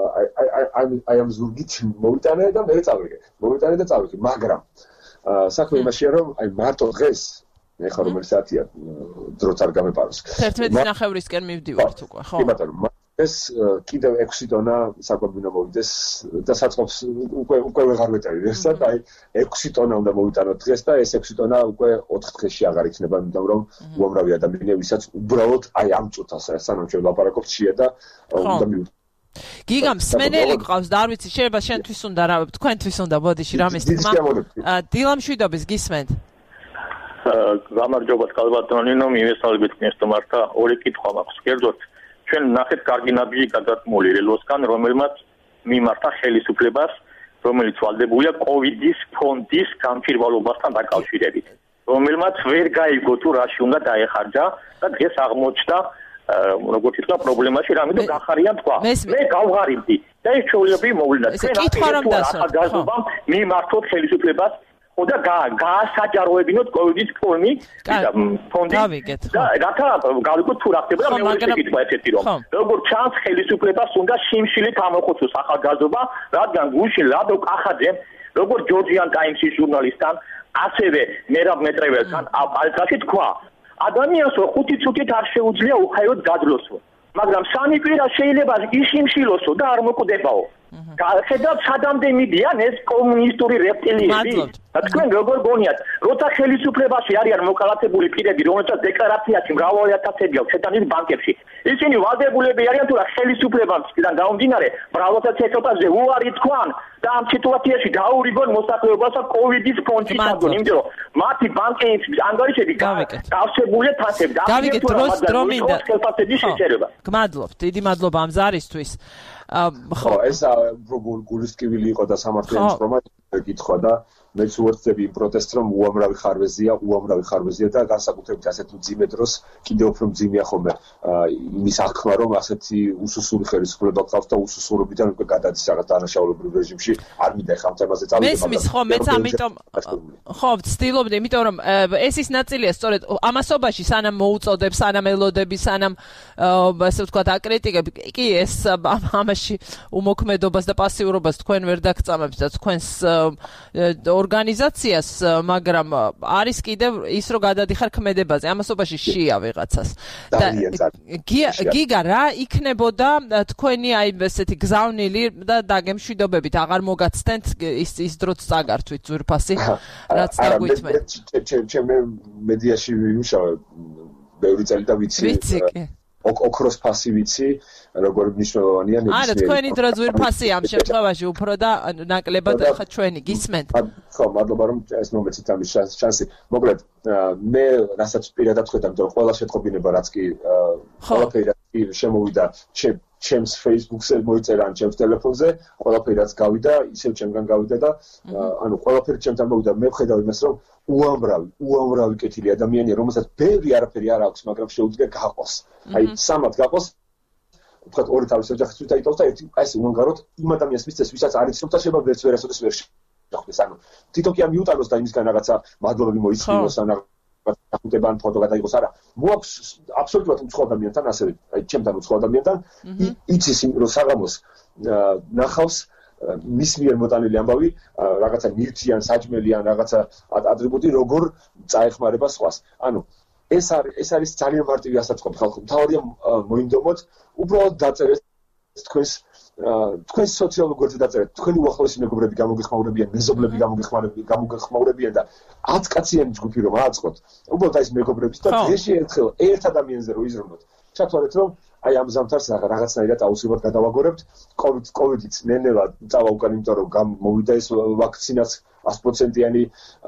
აი ამ ზურგით მოვიტანე და მე წავიკე მაგრამ საქმე იმაშია რომ აი მარტო დღეს მე ხარ რომელიც ათია დროც არ გამეპაროს 11:09-ისკენ მივდივართ უკვე ხო კი ბატონო ეს კიდევ 6 ტონა საკვები უნდა მოვიდეს და საწყობს უკვე ვეღარ ვეტევი ერთად აი 6 ტონა უნდა მოვიტანოთ დღეს და ეს 6 ტონა უკვე 4 დღეში აღარ იქნება იმიტომ რომ უამრავი ადამიანია ვისაც უბრალოდ აი ამ წუთას სანამ ჩვენ ვლაპარაკობთ შეა და უნდა მივიდეთ გიგამ სმენელი გყავს და არ ვიცი შეიძლება შენთვის უნდა რა თქვენთვის უნდა ბოდიში რამის თქმა დილამშვიდობის გისმენთ გამარჯობა კალბატონინო მივესალმებით ნესტომართა ორი კითხვა მაქვს კერძოდ ჩვენ ნახეთ კარგი ნაბიჯი გადადგმული რელოსგან რომელმაც მიმართა ხელისუფლებას რომელიც ვალდებულია კოვიდის ფონდის გამჭირვალობასთან დაკავშირებით რომელმაც ვერ გაიგო თუ რაში უნდა დაეხარჯა და დღეს აღმოჩნდა როგორც ითქვა პრობლემაში რამე გახარიან თქვა მე გავღარიბდი და ეს ჩვეულებრივი მოვლენა თქვენ ახალგაზრდობამ მიმართოთ ხელისუფლებას და გაასაჯაროებინოთ კოვიდის ფონდი და რათა გავიგოთ თუ რა ხდება და მეორე შეკითხვა ესეთი რომ როგორც ჩანს ხელისუფლებას უნდა შიმშილით ამოხოცოს ახალგაზრდობა რადგან გუშინ ლადო კახაძემ როგორც ჯორჯიან ტაიმსის ჟურნალისტთან ასევე მერაბ მეტრეველთან ალკაში თქვა ადამიანს 5 წუთით არ შეუძლია უხაიოდ გაძლოსო მაგრამ სამი კვირა შეიძლება იშიმშილოსო და არ მოკვდებაო ხედავთ სადამდე მიდიან ეს კომუნისტური რეპტილიები თქვენ როგორ გონიათ როცა ხელისუფლებაში არიან მოკალათებული პირები რომელსაც დეკლარაციაში მრავალი ათასები აქვს შეტანილი ბანკებში ისინი ვალდებულები არიან თუ რა ხელისუფლებასთან გამომდინარე მრავლადაც ეთოტაზე უარი თქვან და ამ სიტუაციაში გაურიგონ მოსახლეობასა კოვიდის ფონდში საგონ იმიტომ რომ მათი ბანკების ანგარიშები გავსებულია თასები დავიგეთ დრო მინდა ხელფასების შეჭერება გმადლობთ დიდი მადლობა ამ ზარისთვის ხო ეს გულისკივილი იყო და სამართლიანის პრომა გითხრა და მეც უერთდები იმ პროტესტს რომ უამრავი ხარვეზია და განსაკუთრებით ასეთ მძიმე დროს კიდევ უფრო მძიმეა ხოლმე იმის აღქმა რომ ასეთი უსუსური ხელისუფლება გყავს და უსუსურობიდან უკვე გადადის რაღაც დანაშაულებრივ რეჟიმში არ მინდა ხა ამ თემაზე წავიდე მესმის ხო მეც ამიტომ ხო ვცდილობდი იმიტომ რომ ეს ის ნაწილია სწორედ ამასობაში სანამ მოუწოდებს სანამ ელოდები სანამ ასე ვთქვათ აკრიტიკები კი ეს ამაში უმოქმედობას და პასიურობას თქვენ ვერ დაგწამებთ და თქვენს ორგანიზაციას, მაგრამ არის კიდევ ის რომ გადადიხარ ქმედებაზე, ამასობაში შეია ვიღაცას. და გიგა რა იქნებოდა თქვენი აი ესეთი გზავნილი და დაგემშვიდობებით, აღარ მოგაცდენთ ის დროც წაგართვით ძვირფასი, რაც დაგვითმეთ. ჩემ მედიაში ვიმუშავე ბევრი წელი და ვიცი. ოქროს ფასი ვიცი, როგორ მნიშვნელოვანია არა, თქვენი დრო ძვირფასია ამ შემთხვევაში უფრო და ნაკლებად ხა ჩვენი გისმენთ. ხო, მადლობა რომ ეს მომეცით ამის შანსი. მოკლედ, მე რასაც პირადად ხედავ, რომ ყველა შეტყობინება რაც კი ყველაფერი შემოვიდა ჩემს Facebook-ზე მოიწერა ან ჩემს ტელეფონზე, ყველაფერი რაც გავიდა, ისევ ჩემგან გავიდა და ანუ ყველაფერი ჩემთან მოვიდა. მე ვხედავ იმას, რომ უამრავი კეთილი ადამიანია, რომელსაც ბევრი არაფერი არ აქვს, მაგრამ შეუძლია გაყოს. აი, სამად გაყოს. ვთქვათ, ორი თავის ოჯახის თვით აიტოვს და ერთი აი ეს უნგაროდ იმ ადამიანს მისცეს, ვისაც არ იცნობ და შეიძლება ვერც ვერასოდეს ვერ შეხვდეს. ანუ თვითონ კი ამიუტანოს და იმისგან რაღაცა მადლობები მოიწვიოს ან ახუტებან ფოტო გადაიღოს არა. მოაქვს აბსოლუტურად უცხო ადამიანთან, ასევე აი ჩემთან უცხო ადამიანთან იცის რომ საღამოს ნახავს მის მიერ მოტანილი ამბავი, რაღაცა ნივთიან, საჭმელიან, რაღაცა ატრიბუტი როგორ წაეხმარება სხვას. ანუ ეს არის ძალიან მარტივი ასაწყობი ხალხო. თავარია მოინდომოთ, უბრალოდ დაწერეთ თქვენს სოციალურ გვერდზე დაწერეთ. თქვენი უახლოესი მეგობრები გამოგეხმაურებიან, მეზობლები გამოგეხმაურებიან და 10 კაციანი ჯგუფი რომ აწყოთ. უბრალოდ ეს მეგობრების და დღეში ერთხელ ერთ ადამიანზე რო იზრუნოთ. ჩათვალეთ რომ აი ამ ზამთარს რაღაცნაირად აუცილებლად გადავაგორებთ. COVID-იც ნელ-ნელა წავა უკან, იმიტომ რომ მოვიდა ეს ვაქცინაც 100%-იანი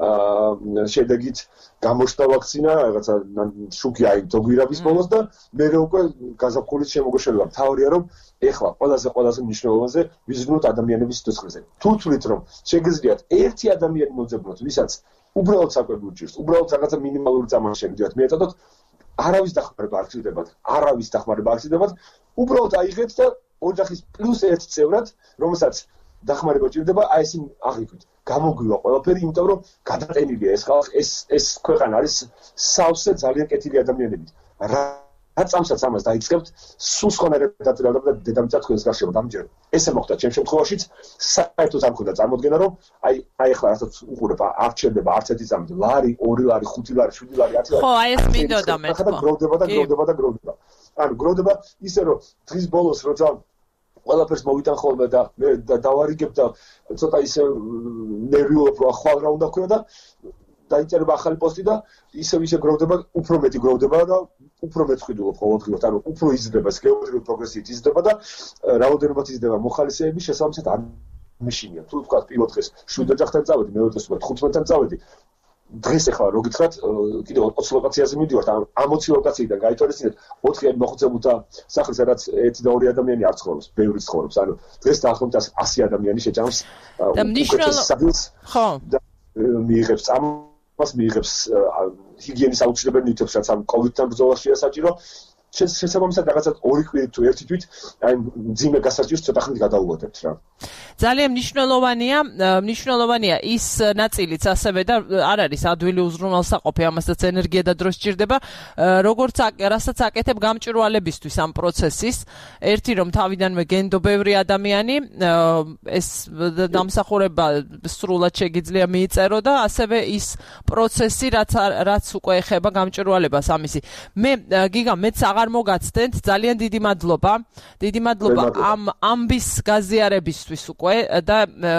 შედეგით გამოჩნდა ვაქცინა, რაღაცა შუქი აიღო გვირაბის ბოლოს და მე უკვე გაზაფხულის შემოგოშენება. მთავარია რომ ეხლა ყველაზე მნიშვნელოვანზე ვიზრუნოთ ადამიანების სიცოცხლეზე. თუ თვლით რომ შეგიძლიათ ერთი ადამიანი მოძებნოთ, ვისაც უბრალოდ საკვები უჭირს, უბრალოდ რაღაცა მინიმალური წამალი შეგიძლიათ მიეწოდოთ, არავის დახმარება არ გჭირდებათ, უბრალოდ აიღეთ და ოჯახის პლუს ერთ წევრად, რომელსაც დახმარება ჭირდება, აი ეს აღიქვით. გამოგვივა ყველაფერი, იმიტომ რომ გადაყენილია ეს ქვეყანა არის სავსე ძალიან კეთილი ადამიანებით. რა წამსაც ამას დაიწყებთ, სულ სხვანაირად დაწერავდა და დედამიწა თქვენს გარშემო დამჯერდა. ესე მოხდა ჩემ შემთხვევაშიც, საერთოდ არ მქონდა წარმოდგენა, რომ აი ახლა რასაც უყურებ, არ ჩერდება არც ერთი წამი, ლარი, 2 ლარი, 5 ლარი, 7 ლარი, 10 ლარი. ხო, აი ეს მინდოდა მე. ახლა გროვდება. ანუ გროვდება ისე რომ დღის ბოლოს როცა ყველაფერს მოვიტან ხოლმე და მე დავარიგებ და ცოტა ისე ნერვიულობ რომ ახლა რა უნდა ვქნა და დაიწერება ახალი პოსტი და ისე გროვდება, უფრო მეტი გროვდება და უფრო მეტ ხვიდულობ ყოველდღიურად, ანუ უფრო იზრდება, ეს გეომეტრიული პროგრესიით იზრდება და რაოდენობით იზრდება მოხალისეები, შესაბამისად არ მეშინია. თუ თქვა პირველ დღეს 7 ოჯახთან წავედი, მეორე დღეს 15-თან წავედი. დღეს ახლა რო გითხრათ, კიდევ 20 ლოკაციაზე მივდივართ, ამ 20 ლოკაციიდან გაითვალისწინეთ 4-იანი მოხუცებულთა სახლი, სადაც 1 და 2 ადამიანი არ ცხოვრობს, ბევრი ცხოვრობს. ანუ დღეს დაახლოებით 100 ადამიანი შეჭამს უკეთეს ხო და მიიღებს წამას, მიიღებს ჰიგიენის აუცილებელ ნივთებს, რაც ამ COVID-თან ბრძოლაშია საჭირო. შესაბამისად რაღაცა 2 კვირით თუ 1 თვით აი ძიმე გასაჭირს ცოტა ხნით გადაუვადებთ რა. ძალიან მნიშვნელოვანია ის ნაწილიც ასევე და არ არის ადვილი უზრუნველსაყოფი, ამასაც ენერგია და დრო სჭირდება, როგორც რასაც აკეთებ გამჭვირვალებისთვის ამ პროცესის. ერთი რომ თავიდანვე გენდო ბევრი ადამიანი ეს დამსახურება სრულად შეგიძლია მიიწერო და ასევე ის პროცესი რაც უკვე ეხება გამჭვირვალებას ამისი. მე გიგა მეც აღარ მოგაცდენთ, ძალიან დიდი მადლობა ამ ამბის გაზიარებისთვის უკვე და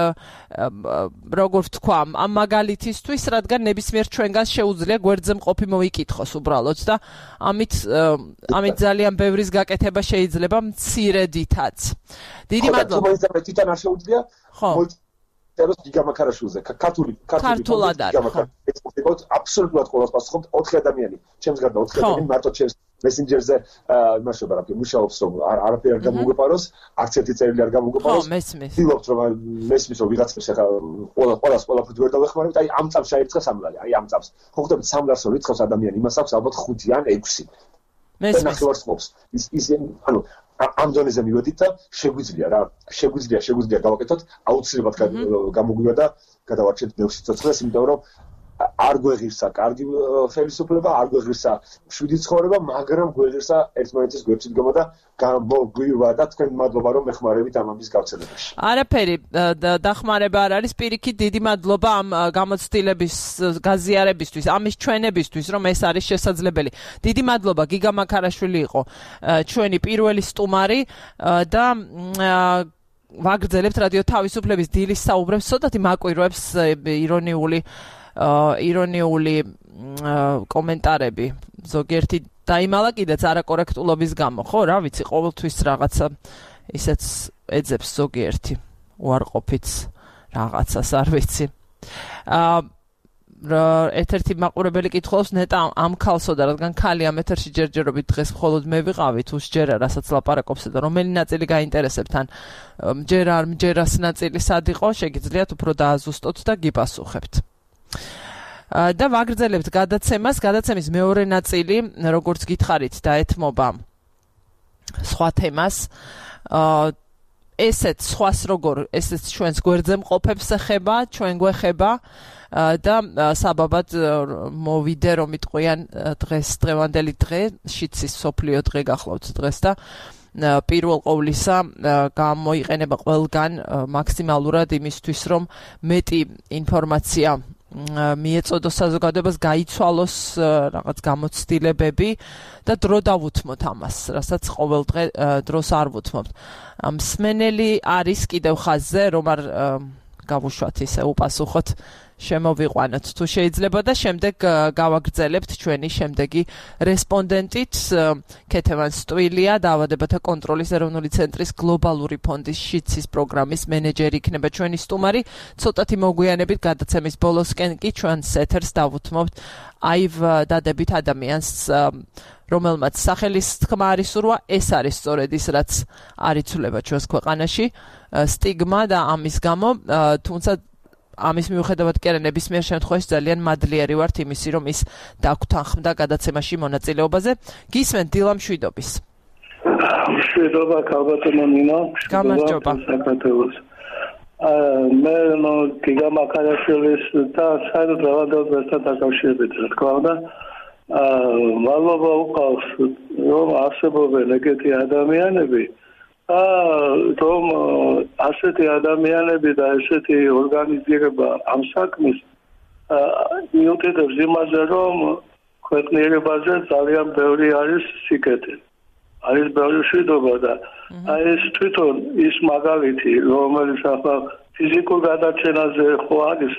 როგორ ვთქვა, ამ მაგალითისთვის, რადგან ნებისმიერ ჩვენგანს შეუძლია გვერდზე მყოფი მოიკითხოს უბრალოდ და ამით ძალიან ბევრის გაკეთება შეიძლება მცირედითაც. დიდი მადლობა. თვითონ არ შეუძლია? ხო. წეროს გიგამაქარაშვილზე, ქართულად ექსპორტებოთ აბსოლუტურად ყველას პასუხობთ 4 ადამიანი. ჩემს გარდა 4 ადამიანი მარტო ჩემს მესენჯერზე იმაშობა რა მუშაობს, რომ არაფერი არ გამოგეპაროს, არც ერთი წერილი არ გამოგეპაროს. ხო, მესმის. ვიღებთ რომ მესმის რომ ვიღაცებს ახლა ყველაფრით ვერ დავეხმარებთ, აი ამ წამს შეერიცხა 3 ლარი, აი ამ წამს. ხო ხვდებით 3 ლარს რომ რიცხავს ადამიანი, იმას აქვს ალბათ 5 ან 6. მესმის. ნახევარს ყოფს. ის ანუ ამ ზონეზე მივედით და შეგვიძლია გავაკეთოთ, აუცილებლად გამოგვივა და გადავარჩენთ ბევრ სიცოცხლეს, იმიტომ რომ არ გვეღირსა კარგი ხელისუფლება, არ გვეღირსა შვიდი ცხოვრება, მაგრამ გვეღირსა ერთმანეთის გვერდში დგომა და გამოგვივა და თქვენ მადლობა რომ მეხმარებით ამ ამის გავცელებაში. არაფერი დახმარება არ არის, პირიქით დიდი მადლობა ამ გამოცდილების გაზიარებისთვის, ამის ჩვენებისთვის, რომ ეს არის შესაძლებელი. დიდი მადლობა, გიგა მაქარაშვილი იყო ჩვენი პირველი სტუმარი და ვაგრძელებთ რადიო თავისუფლების დილის საუბრებს, ცოტათი მაკვირვებს ირონიული კომენტარები, ზოგიერთი დაიმალა კიდეც არაკორექტულობის გამო, ხო, რა ვიცი, ყოველთვის რაღაცა ისეც ეძებს ზოგიერთი უარყოფით რაღაცას, არ ვიცი. ერთ-ერთი მაყურებელი კითხულობს ნეტა ამ ქალსო და რადგან ქალი ამ ეთერში ჯერჯერობით დღეს მხოლოდ მე ვიყავი, თუ სჯერა რასაც ლაპარაკობს და რომელი ნაწილი გაინტერესებთ, ან მჯერას ნაწილი სად იყო, შეგიძლიათ უფრო დააზუსტოთ და გიპასუხებთ. და ვაგრძელებთ გადაცემის მეორე ნაწილი, როგორც გითხარით, დაეთმობა სხვა თემას. ესეც სხვას ესეც ჩვენს გვერდზე მყოფებს ეხება, ჩვენ გვეხება და საბაბად მოვიდე რომ იტყვიან დღევანდელი დღე, შიცის სოფლიო დღე გახლავთ დღეს და პირველ ყოვლისა გამოიყენება ყველგან მაქსიმალურად იმისთვის, რომ მეტი ინფორმაცია მიეწოდოს საზოგადოებას, გაიცვალოს რაღაც გამოცდილებები და დრო დავუთმოთ ამას, რასაც ყოველ დღე დროს არ ვუთმობთ. მსმენელი არის კიდევ ხაზზე, რომ არ გავუშვათ ისე უპასუხოთ შემოვიყვანოთ თუ შეიძლება და შემდეგ გავაგრძელებთ ჩვენი შემდეგი რესპონდენტით ქეთევან სტვილია დაავადებათა კონტროლის ეროვნული ცენტრის გლობალური ფონდის შიცის პროგრამის მენეჯერი იქნება ჩვენი სტუმარი ცოტათი მოგვიანებით გადაცემის ბოლოსკენ კი ჩვენს ეთერს დავუთმობთ აივ დადებით ადამიანს რომელმაც სახელის თქმა არის სურვა ეს არის სწორედ ის რაც არ იცვლება ჩვენს ქვეყანაში სტიგმა და ამის გამო თუმცა ამის მიუხედავად კი არა ნებისმიერ შემთხვევაში ძალიან მადლიერი ვართ იმისი რომ ის დაგვთანხმდა გადაცემაში მონაწილეობაზე გისმენთ დილა მშვიდობის მშვიდობა ქალბატონო ნინო გამარჯობა მე გიგა მაკარაშვილის და საერთოდ რაღაცასთან დაკავშირებით რა თქმა უნდა მადლობა უყავს რომ არსებობენ ეგეთი ადამიანები რომ ასეთი ადამიანები და ესეთი ორგანიზება ამ საქმის მიუთითებს იმაზე რომ ქვეყნიერებაზე ძალიან ბევრი არის სიკეთე არის ბევრი მშვიდობა და ეს თვითონ ის მაგალითი რომელიც ახლა ფიზიკურ გადაჩენაზე ხო არის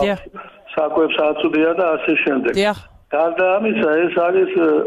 საკვებს აწვდია და ასე შემდეგ გარდა ამისა ეს არის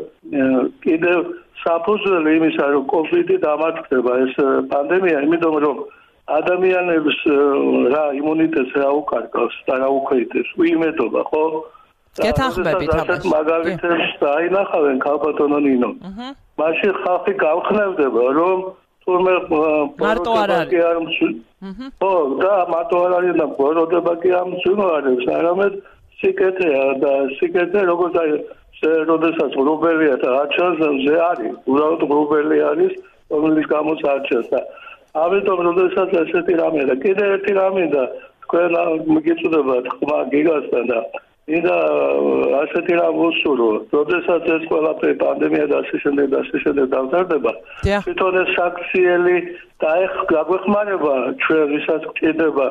კიდევ საფუძველი იმისა რომ კოვიდი დამარცხდება ეს პანდემია იმიტომ რომ ადამიანებს რა იმუნიტეტს რა უკარგავს და რა უქრიტებს უიმედობა ხო გეთანხმებით ამას მაგალითებს დაინახავენ ქალბატონო ნინო მაშინ ხალხი გავხნევდება რომ თურმე მარტო არ არის ხო და მარტო არ არის და ბოროტება კი ამ ზუნარებს არამედ სიკეთეა და სიკეთე როგორც აი როდესაც გრუბელია და აჩას ზე არის უბრალოდ გრუბელი არის რომელიც გამოც აჩას და ამიტომ როდესაც ესეთი რამე და კიდევ ერთი რამე და თქვენ მიგეწოდებათ ხმა გიგასთან და იდა ასეთი რამ უსურო როდესაც ეს ყველაფერი პანდემია და ასე შემდეგ დავтарდება თვითონ ეს საქციელი და გაგვეხმარება ჩვენ ვისაც გჭირდება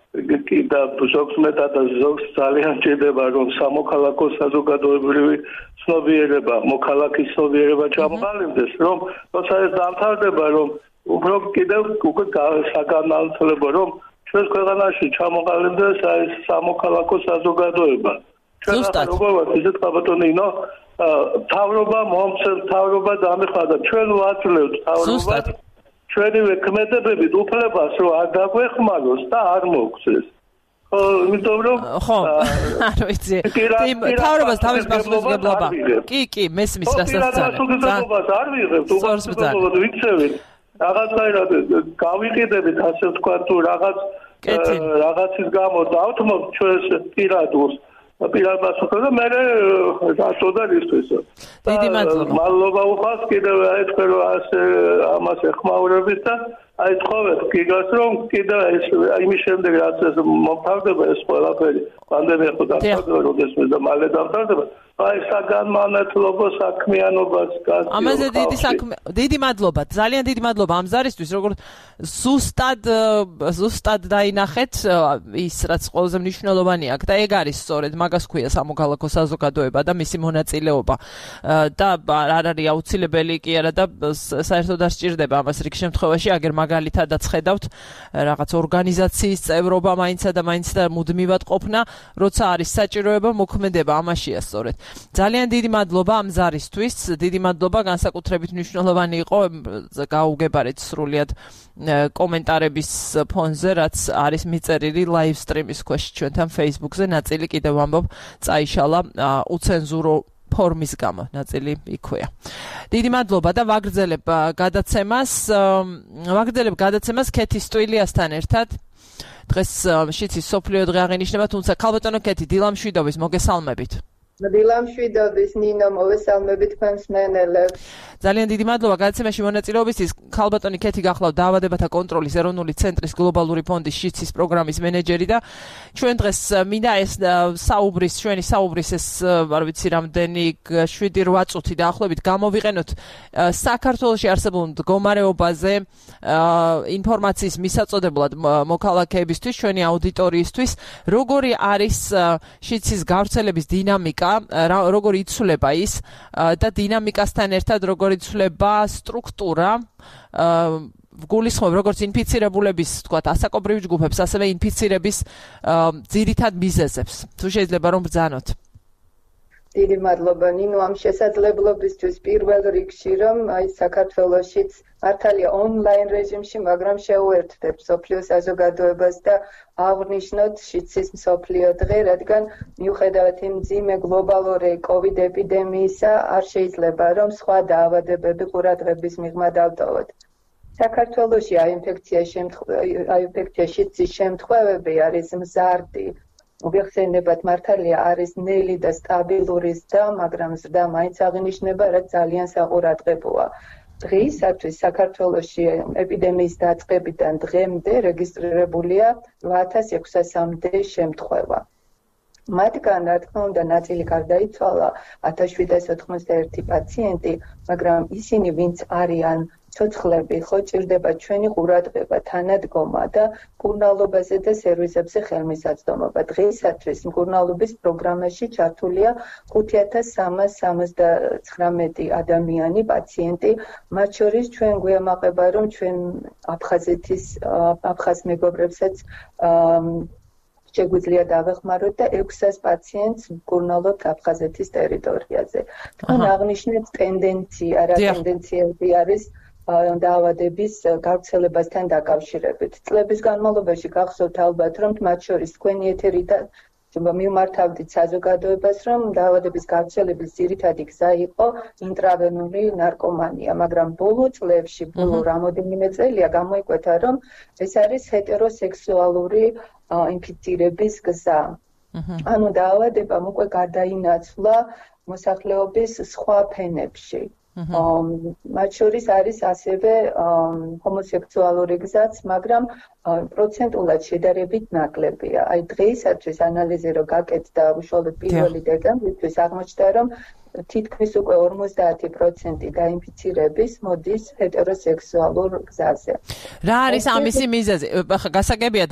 და ზოგს მეტად და ზოგს ძალიან ჭირდება რომ სამოქალაქო საზოგადოებრივი ცნობიერება მოქალაქის ცნობიერება ჩამოყალიბდეს რომ თორსა ეს დავтарდება რომ უფრო კიდევ უკვე საგანმანათლებლო რომ ჩვენს ქვეყანაში ჩამოყალიბდეს ეს სამოქალაქო საზოგადოება ჩვენ როგორ ისეთ ქალბატონინო თავრობა მომცემ თავრობა დამეხადა ჩვენ ვაძლევთ თავრობა ჩვენივე ქმედებებით უფლებას რომ არ დაგვეხმაროს და არ მოგცეს ხო იმიტომ რომ ხო არ ვიცი თავრობას თავის პასუხისმგებლობა კი მესმის რასაც პასუხისმგებლობას არ ვიღებთ უბრალოდ ვიცევით რაღაცნაირად გავიყიდებით ასე ვთქვა თუ რაღაცის გამო დავთმობთ ჩვენს პირადურს პირად პასუხს და მე რასოდა ისწესო დიდი მადლობა მადლობა უხავს კიდევ აიწყე რომ ასე ამას ეხმაურებით და აი თხოვეთ გიგას რომ კიდევ ეს იმის შემდეგ რაც ეს მომთავრდება ეს ყველაფერი პანდემია ხო დამთავრდება როდესაც და მალე დამთავრდება აი საგანმანათლებლო საქმიანობას ამაზე დიდი მადლობა ძალიან დიდი მადლობა ამ ზარისთვის როგორც ზუსტად დაინახეთ ის რაც ყველაზე მნიშვნელოვანია აქ და ეგ არის სწორედ მაგას ქვია სამოქალაქო საზოგადოება და მისი მონაწილეობა და არ არის აუცილებელი კი არა და საერთოდ არ სჭირდება ამას რიგ შემთხვევაში აგერ მაგალითადაც ხედავთ რაღაც ორგანიზაციის წევრობა მაინცა და მუდმივად ყოფნა როცა არის საჭიროება მოქმედება ამაშია სწორედ ძალიან დიდი მადლობა ამ ზარისთვის დიდი მადლობა განსაკუთრებით მნიშვნელოვანი იყო გაუგებარეთ სრულიად კომენტარების ფონზე რაც არის მიწერილი live stream-ის ქვეშ ჩვენთან Facebook-ზე ნაწილი კიდევ ამბობ წაიშალა უცენზურო ფორმის გამო ნაწილი იქვეა. დიდი მადლობა და ვაგრძელებ გადაცემას ქეთი სტვილიასთან ერთად. დღეს შიცის სოფლიო დღე აღინიშნება, თუმცა ქალბატონო ქეთი დილა მშვიდობის მოგესალმებით. დილა მშვიდობის ნინო მოგესალმებით თქვენს მენელებს. ძალიან დიდი მადლობა გადაცემაში მონაწილეობისთვის. ქალბატონი ქეთი გახლავთ დაავადებათა კონტროლის ეროვნული ცენტრის გლობალური ფონდის შიცის პროგრამის მენეჯერი და ჩვენ დღეს მინდა ეს ჩვენი საუბრის ეს არ ვიცი რამდენი 7-8 წუთი დაახლოებით გამოვიყენოთ საქართველოში არსებულ მდგომარეობაზე ინფორმაციის მისაწოდებლად მოქალაქეებისთვის, ჩვენი აუდიტორიისთვის, როგორი არის შიცის გავრცელების დინამიკა, როგორ იცვლება ის და დინამიკასთან ერთად როგორ იცვლება სტრუქტურა გულისხმობ როგორც ინფიცირებულების, თქვათ, ასაკობრივ ჯგუფებს, ასევე ინფიცირების ძირითად მიზეზებს. თუ შეიძლება რომ ბრძანოთ. დიდი მადლობა ნინო ამ შესაძლებლობისთვის პირველ რიგში რომ აი საქართველოშიც მართალია ონლაინ რეჟიმში, მაგრამ შეუერთდებ მსოფლიო საზოგადოებას და აღნიშნოთ შიცის მსოფლიო დღე, რადგან მიუხედავად იმ მძიმე გლობალური COVID ეპიდემიისა არ შეიძლება რომ სხვა დაავადებები ყურადღების მიღმა დავტოვოთ. საქართველოში აი ინფექციის შემთხვევები არის მზარდი. უხსენებათ მართალია არის ნელი და სტაბილური ზრდა, მაგრამ ზრდა მაინც აღინიშნება, რაც ძალიან საყურადღებოა. დღეისათვის საქართველოში ეპიდემიის დაწყებიდან დღემდე რეგისტრირებულია 8600-მდე შემთხვევა. მათგან, რა თქმა უნდა, ნაწილი გარდაიცვალა 1791 პაციენტი, მაგრამ ისინი, ვინც არიან ცოცხლები, ხო ჭირდება ჩვენი ყურადღება, თანადგომა და მკურნალობაზე და სერვისებზე ხელმისაწვდომობა. დღეისათვის მკურნალობის პროგრამაში ჩართულია 5379 ადამიანი, პაციენტი, მათ შორის ჩვენ გვიამაყება, რომ ჩვენ აფხაზ მეგობრებსაც შეგვიძლია დავეხმაროთ და 600 პაციენტს მკურნალობთ აფხაზეთის ტერიტორიაზე. თქვენ აღნიშნეთ ტენდენცია, რა ტენდენციები არის დაავადების გავრცელებასთან დაკავშირებით. წლების განმავლობაში გახსოვთ ალბათ, რომ მათ შორის თქვენი ეთერიდან მიმართავდით საზოგადოებას, რომ დაავადების გავრცელების ძირითადი გზა იყო ინტრავენული ნარკომანია, მაგრამ ბოლო წლებში, ბოლო რამოდენიმე წელია გამოიკვეთა, რომ ეს არის ჰეტეროსექსუალური ინფიცირების გზა. ანუ დაავადებამ უკვე გადაინაცვლა მოსახლეობის სხვა ფენებში. მათ შორის არის ასევე ჰომოსექსუალური გზაც, მაგრამ პროცენტულად შედარებით ნაკლებია. აი დღეისათვის ანალიზი რო გაკეთდა უშუალოდ 1 დეკემბრისთვის აღმოჩნდა, რომ თითქმის უკვე 50% დაინფიცირების მოდის ჰეტეროსექსუალურ გზაზე. რა არის ამისი მიზეზი? გასაგებია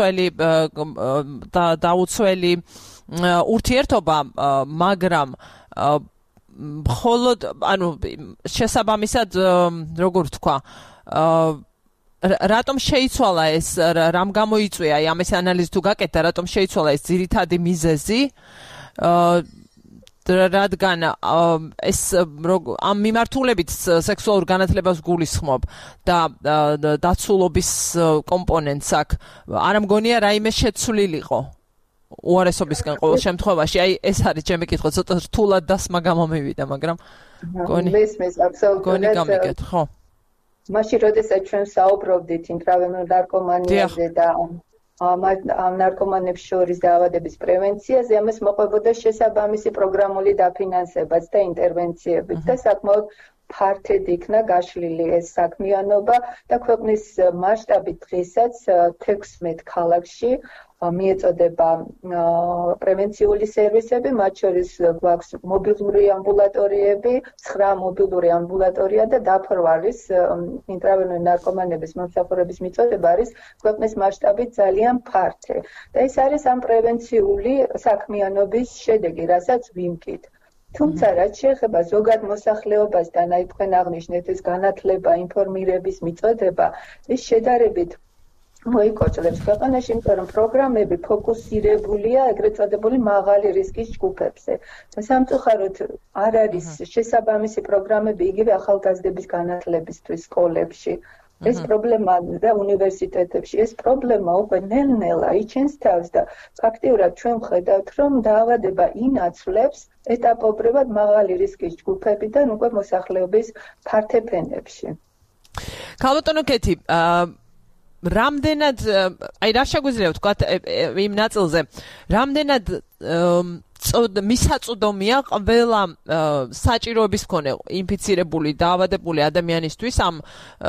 დაუცველი ურთიერთობა, მაგრამ მხოლოდ ანუ შესაბამისად როგორ ვთქვა რატომ შეიცვალა ეს რამ გამოიწვია აი ამის ანალიზი თუ გაკეთდა რატომ შეიცვალა ეს ძირითადი მიზეზი რადგან ეს ამ მიმართულებით სექსუალურ განათლებას გულისხმობ და დაცულობის კომპონენტს აქ არ მგონია რაიმე შეცვლილიყო უარესობისგან ყოველ შემთხვევაში აი ეს არის ჩემი კითხვა ცოტა რთულად დასმა გამომივიდა მაგრამ გონი გამიგეთ ხო მაშინ როდესაც ჩვენ საუბრობდით ინტრავენულ ნარკომანიაზე და ამ ნარკომანებს შორის დაავადების პრევენციაზე ამას მოყვებოდა შესაბამისი პროგრამული დაფინანსებაც და ინტერვენციებიც და საკმაოდ ფართედ იქნა გაშლილი ეს საქმიანობა და ქვეყნის მასშტაბით დღესაც 16 ქალაქში მიეწოდება პრევენციული სერვისები, მათ შორის გვაქვს მობილური ამბულატორიები, 9 მობილური ამბულატორია და დაფარვის ინტრავენული ნარკომანების მომსახურების მიწოდება არის ქვეყნის მასშტაბით ძალიან ფართე. და ეს არის ამ პრევენციული საქმიანობის შედეგი, რასაც ვიმკით. თუმცა რაც შეეხება ზოგად მოსახლეობასთან, აი თქვენ აღნიშნეთ ეს განათლება, ინფორმირების მიწოდება, ეს შედარებით მოიკოჭლებს ქვეყანაში, იმიტომ რომ პროგრამები ფოკუსირებულია ეგრეთ წოდებული მაღალი რისკის ჯგუფებზე. სამწუხაროდ არ არის შესაბამისი პროგრამები იგივე ახალგაზრდების განათლებისთვის სკოლებში. ეს პრობლემა და უნივერსიტეტებში, ეს პრობლემა უკვე ნელ-ნელა იჩენს თავს და ფაქტიურად ჩვენ ვხედავთ, რომ დაავადება ინაცვლებს ეტაპობრივად მაღალი რისკის ჯგუფებიდან უკვე მოსახლეობის ფართე ფენებში. ქალბატონო კეთი, რამდენად აი რა შეგვიძლია ვთქვათ იმ ნაწილზე რამდენად მისაწვდომია ყველა საჭიროების მქონე ინფიცირებული დაავადებული ადამიანისთვის ამ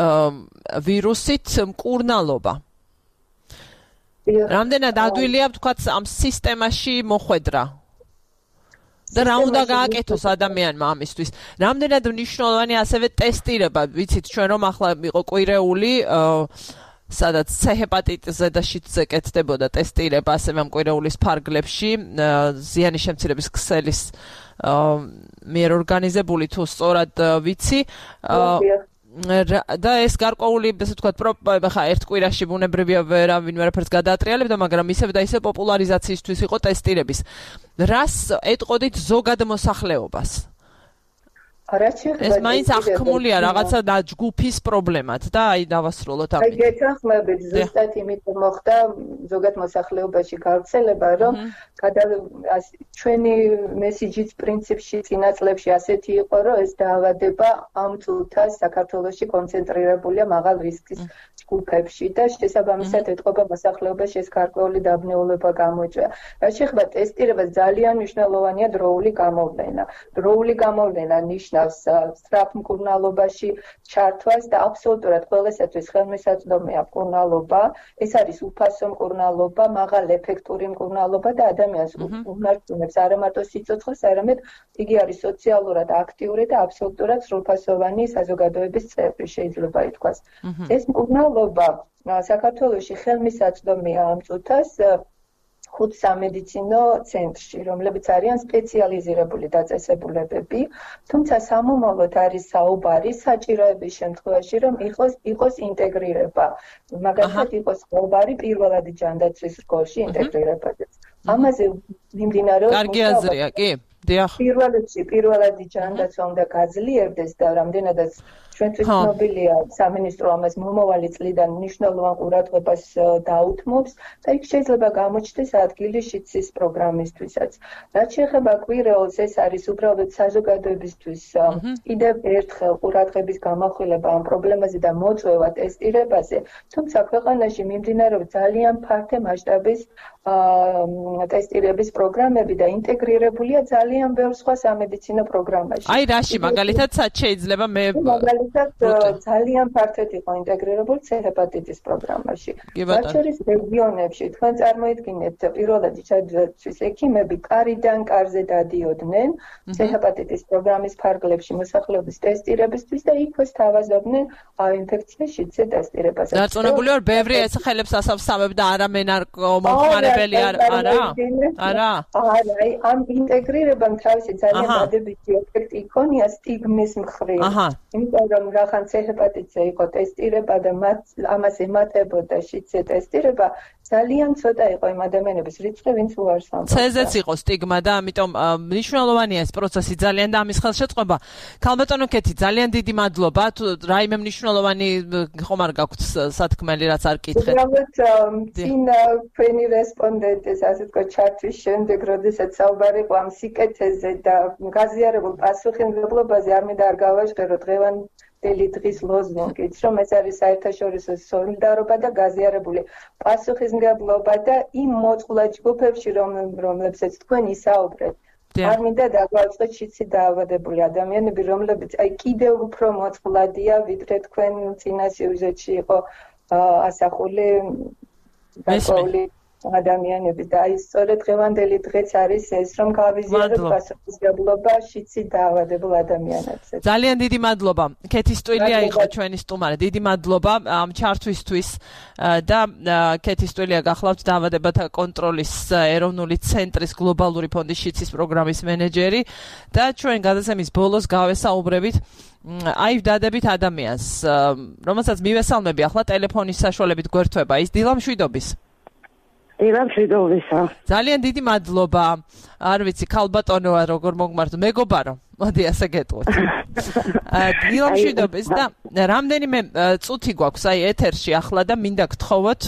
ვირუსით მკურნალობა რამდენად ადვილია ვთქვათ ამ სისტემაში მოხვედრა და რა უნდა გააკეთოს ადამიანმა ამისთვის რამდენად მნიშვნელოვანი ასევე ტესტირება ვიცით ჩვენ რომ ახლა იყო კვირეული სადაც C ჰეპატიტისზე და შიდზე კეთდებოდა ტესტირება ასევე ამ კვირეულის ფარგლებში ზიანის შემცირების ქსელის მიერ ორგანიზებული თუ სწორად ვიცი და ეს გარკვეული, ასე ვთქვათ, ხა ერთ კვირაში ბუნებრივია ვერაფერს გადაატრიალებდა, მაგრამ ისევ და ისევ პოპულარიზაციისთვის იყო ტესტირების. რას ეტყოდით ზოგად მოსახლეობას? ეს მაინც აღქმულია რაღაცა და ჯგუფის პრობლემად და აი დავასრულოთ ამით. აი გეთანხმებით ზუსტად იმიტომ მოხდა ზოგად მოსახლეობაში გავრცელება, რომ ჩვენი მესიჯის პრინციპში წინა წლებში ასეთი იყო, რომ ეს დაავადება ამ წუთას საქართველოში კონცენტრირებულია მაღალ რისკის ჯგუფებში და შესაბამისად ეთყობა მოსახლეობაში ეს გარკვეული დაბნეულება გამოიწვია. რაც შეეხება ტესტირებას, ძალიან მნიშვნელოვანია დროული გამოვლენა. დროული გამოვლენა ნიშნავს სწრაფ მკურნალობაში ჩართვას და აბსოლუტურად ყველასათვის ხელმისაწვდომია მკურნალობა. ეს არის უფასო მკურნალობა, მაღალ ეფექტური მკურნალობა და ადამიანს უმარტივებს არა მარტო სიცოცხლეს, არამედ იგი არის სოციალურად აქტიური და აბსოლუტურად სრულფასოვანი საზოგადოების წევრი, შეიძლება ითქვას. ეს მკურნალობა საქართველოში ხელმისაწვდომია ამ წუთას 5 სამედიცინო ცენტრში, რომლებიც არიან სპეციალიზირებული დაწესებულებები, თუმცა სამომავლოდ არის საუბარი საჭიროების შემთხვევაში, რომ იყოს ინტეგრირება. მაგალითად იყოს საუბარი პირველადი ჯანდაცვის სკოლაში ინტეგრირებაზე. ამაზე მიმდინარეობს კარგი აზრია, კი? დიახ. პირველადი ჯანდაცვა უნდა გაძლიერდეს და რამდენადაც ჩვენთვის ცნობილია, სამინისტრო ამას მომავალი წლიდან მნიშვნელოვან ყურადღებას დაუთმობს და იქ შეიძლება გამოჩნდეს ადგილი შიცის პროგრამისთვისაც. რაც შეეხება კვირეულს, ეს არის უბრალოდ საზოგადოებისთვის კიდევ ერთხელ ყურადღების გამახვილება ამ პრობლემაზე და მოწვევა ტესტირებაზე, თუმცა ქვეყანაში მიმდინარეობს ძალიან ფართე მასშტაბის ტესტირების პროგრამები და ინტეგრირებულია ძალიან ბევრ სხვა სამედიცინო პროგრამაში. აი რაში მაგალითად შეიძლება მე ძალიან ფართედ იყო ინტეგრირებული C-ჰეპატიტის პროგრამაში. მათ შორის რეგიონებში თქვენ წარმოიდგინეთ პირველადი ჯანდაცვის ექიმები კარიდან კარზე დადიოდნენ C-ჰეპატიტის პროგრამის ფარგლებში მოსახლეობის ტესტირებისთვის და იქ თავაზობდნენ ინფექციის შიდსე ტესტირებას. დარწმუნებული ვარ, ბევრი ხელებს ასავსავებ და არა მომხმარებელი არა? არა, ამ ინტეგრირებამ თავისი ძალიან დადებითი ეფექტი იქონია სტიგმის მხრივ. იმიტომ რომ რახან C-ჰეპატიტზე იყო ტესტირება და ამას ემატებოდა შიდსე ტესტირება, ძალიან ცოტა იყო იმ ადამიანების რიცხვი, ვინც უარს ამბობდა. C-ზეც იყო სტიგმა და ამიტომ მნიშვნელოვანია ეს პროცესი ძალიან და ამის ხელშეწყობა. ქალბატონო კეთი, ძალიან დიდი მადლობა. თუ რაიმე მნიშვნელოვანი ხომ არ გაქვთ სათქმელი, რაც არ კითხეთ. უბრალოდ წინ თქვენი რესპონდენტის, ასე ვთქვათ, ჩართვის შემდეგ, როდესაც საუბარი იყო ამ სიკეთეზე და გაზიარებულ პასუხისმგებლობაზე, არ მინდა არ გავაჟღერო დღევანდელი დღის ლოზუნგიც, რომ ეს არის საერთაშორისო სოლიდარობა და გაზიარებული პასუხისმგებლობა და იმ მოწყვლად ჯგუფებში, რომლებსაც თქვენ ისაუბრეთ. არ მინდა დაგვაწყოთ შიცი დაავადებული ადამიანები, რომლებიც აი კიდევ უფრო მოწყვლადია, ვიდრე თქვენ წინა სიუჟეტში იყო ასახული გარკვეული ადამიანები და აი სწორედ დღევანდელი დღეც არის ეს, რომ გავიზიაროთ პასუხისმგებლობა შიცი დაავადებულ ადამიანებზე. ძალიან დიდი მადლობა. კეთი სტვილია იყო ჩვენი სტუმარი. დიდი მადლობა ამ ჩართვისთვის და კეთი სტვილია გახლავთ დაავადებათა კონტროლის ეროვნული ცენტრის გლობალური ფონდის შიცის პროგრამის მენეჯერი და ჩვენ გადაცემის ბოლოს გავესაუბრებით აი დადებით ადამიანს, რომელსაც მივესალმები ახლა ტელეფონის საშუალებით გვერდება ის დილა მშვიდობის. ძალიან დიდი მადლობა. არ ვიცი, ქალბატონოა როგორ მოგმართო, მეგობარო. მოდი ასე გეტყვით. დილა მშვიდობის და რამდენიმე წუთი გვაქვს აი ეთერში ახლა და მინდა გთხოვოთ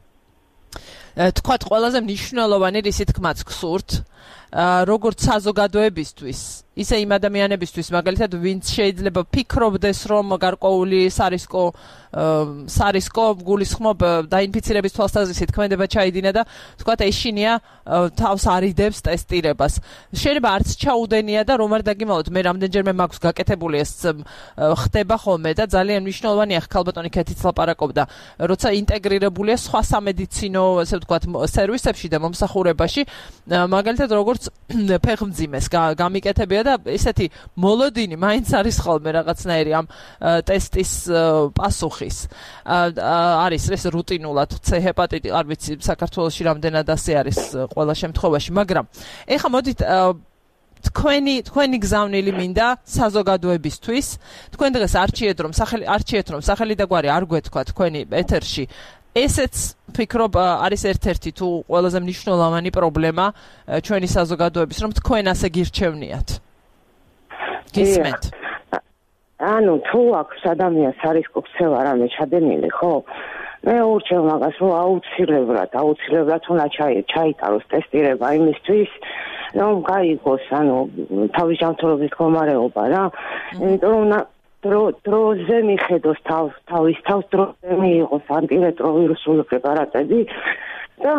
თქვათ ყველაზე მნიშვნელოვანი რისი თქმაც გსურთ, როგორც საზოგადოებისთვის, ისე იმ ადამიანებისთვის, მაგალითად, ვინც შეიძლება ფიქრობდეს, რომ გარკვეული სარისკო გულისხმობ დაინფიცირების თვალსაზრისით ქმედება ჩაიდინა და თქვათ ეშინია თავს არიდებს ტესტირებას. შეიძლება არც ჩაუდენია და რომ არ დაგიმალოთ, მე რამდენჯერმე მაქვს გაკეთებული ეს ხდება ხოლმე და ძალიან მნიშვნელოვანია ქალბატონი კეთიც ლაპარაკობდა, როცა ინტეგრირებულია სხვა სამედიცინო, ასე ვთქვათ, სერვისებში და მომსახურებაში, მაგალითად როგორც ფეხმძიმეს გამიკეთებია და ესეთი მოლოდინი მაინც არის ხოლმე რაღაცნაირი ამ ტესტის პასუხის. არის ეს რუტინულად C-ჰეპატიტი, არ ვიცი საქართველოში რამდენად ასე არის ყველა შემთხვევაში, მაგრამ ეხლა მოდით თქვენი გზავნილი მინდა საზოგადოებისთვის. თქვენ დღეს არჩიეთ რომ სახელი და გვარი არ გვეთქვა თქვენი ეთერში. ესეც ფიქრობ არის ერთ-ერთი თუ ყველაზე მნიშვნელოვანი პრობლემა ჩვენი საზოგადოების, რომ თქვენ ასე გირჩევნიათ. გისმენთ. ანუ თუ აქვს ადამიანს არისკო ქცევა რამე ჩადენილი, ხო? მე ურჩევ მაგას, რომ აუცილებლად უნდა ჩაიტაროს ტესტირება იმისთვის, რომ გაიგოს, ანუ თავის ჯანმრთელობის მდგომარეობა რა. იმიტომ რომ დროზე მიხედოს თავის დროზე მიიღოს ანტირეტროვირუსული პრეპარატები და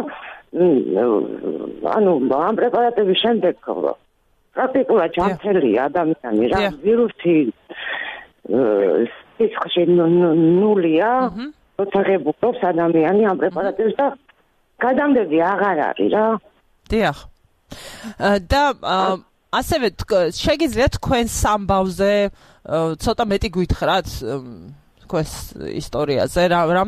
ანუ ამ პრეპარატების შემდეგ პრაქტიკულად ჯანმრთელი ადამიანი რა ვირუსი სიცხეში ნულია როცა ღებულობს ადამიანი ამ პრეპარატებს და გადამდები აღარ არის რა. დიახ. და ასევე შეგიძლიათ თქვენ სამბავზე ცოტა მეტი გითხრათ თქვენს ისტორიაზე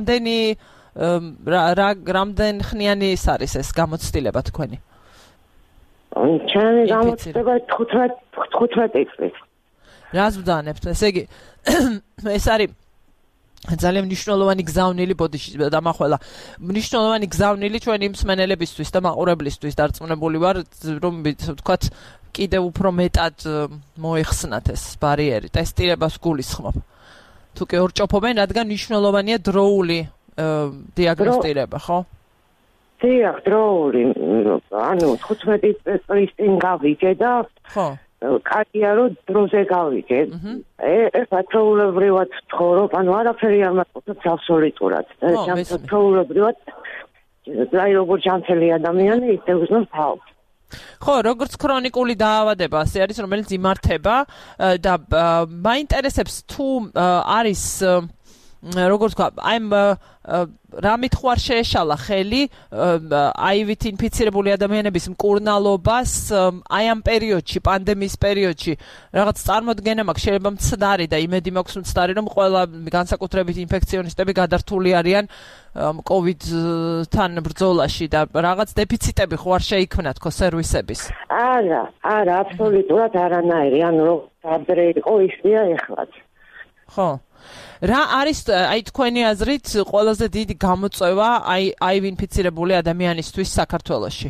რამდენ ხნიანი არის ეს გამოცდილება თქვენი? ჩემი გამოცდილება 15 წლის. რას ვძანებთ? ესე იგი ეს არის ძალიან მნიშვნელოვანი გზავნილი ბოდიში დამახველა. მნიშვნელოვანი გზავნილი ჩვენი მსმენელებისთვის და მაყურებლისთვის დარწმუნებული ვარ, რომ ვთქვათ კიდევ უფრო მეტად მოიხსნათ ეს ბარიერი. ტესტირებას გულისხმობ. თუ კი ორჭოფობენ, რადგან მნიშვნელოვანია დროული დიაგნოსტირება, ხო? დიახ, დროული. ანუ 15 წლის წინ გავიგე და ხო. კარგია რომ დროზე გავიგე. ეს ათეულებრივად ცხოვრობ, ანუ არაფერი არ მაქვს აბსოლუტურად. ათეულებრივად აი როგორ ჯანმრთელი ადამიანი ისე უზნო თავს. ხო, როგორც ქრონიკული დაავადება, ასე არის, რომელიც იმართება და მაინტერესებს თუ არის როგორც ვთქვა, რამით ხوار შეეშალა ხელი აივით ინფიცირებული ადამიანების მკურნალობას აი ამ პერიოდში, პანდემიის პერიოდში რაღაც წარმოდგენა მაქვს, შეიძლება მცდარი და იმედი მაქვს მცდარი, რომ ყველა განსაკუთრებით ინფექციონისტები გადართული არიან COVID-თან ბრძოლაში და რაღაც დეფიციტები ხوار შეიქმნა თქო სერვისების. არა, აბსოლუტურად არანაირი, ანუ ადრე იყო ისია ეხლაც. ხო. რა არის აი თქვენი აზრით ყველაზე დიდი გამოწვევა აი ინფიცირებული ადამიანისთვის საქართველოში?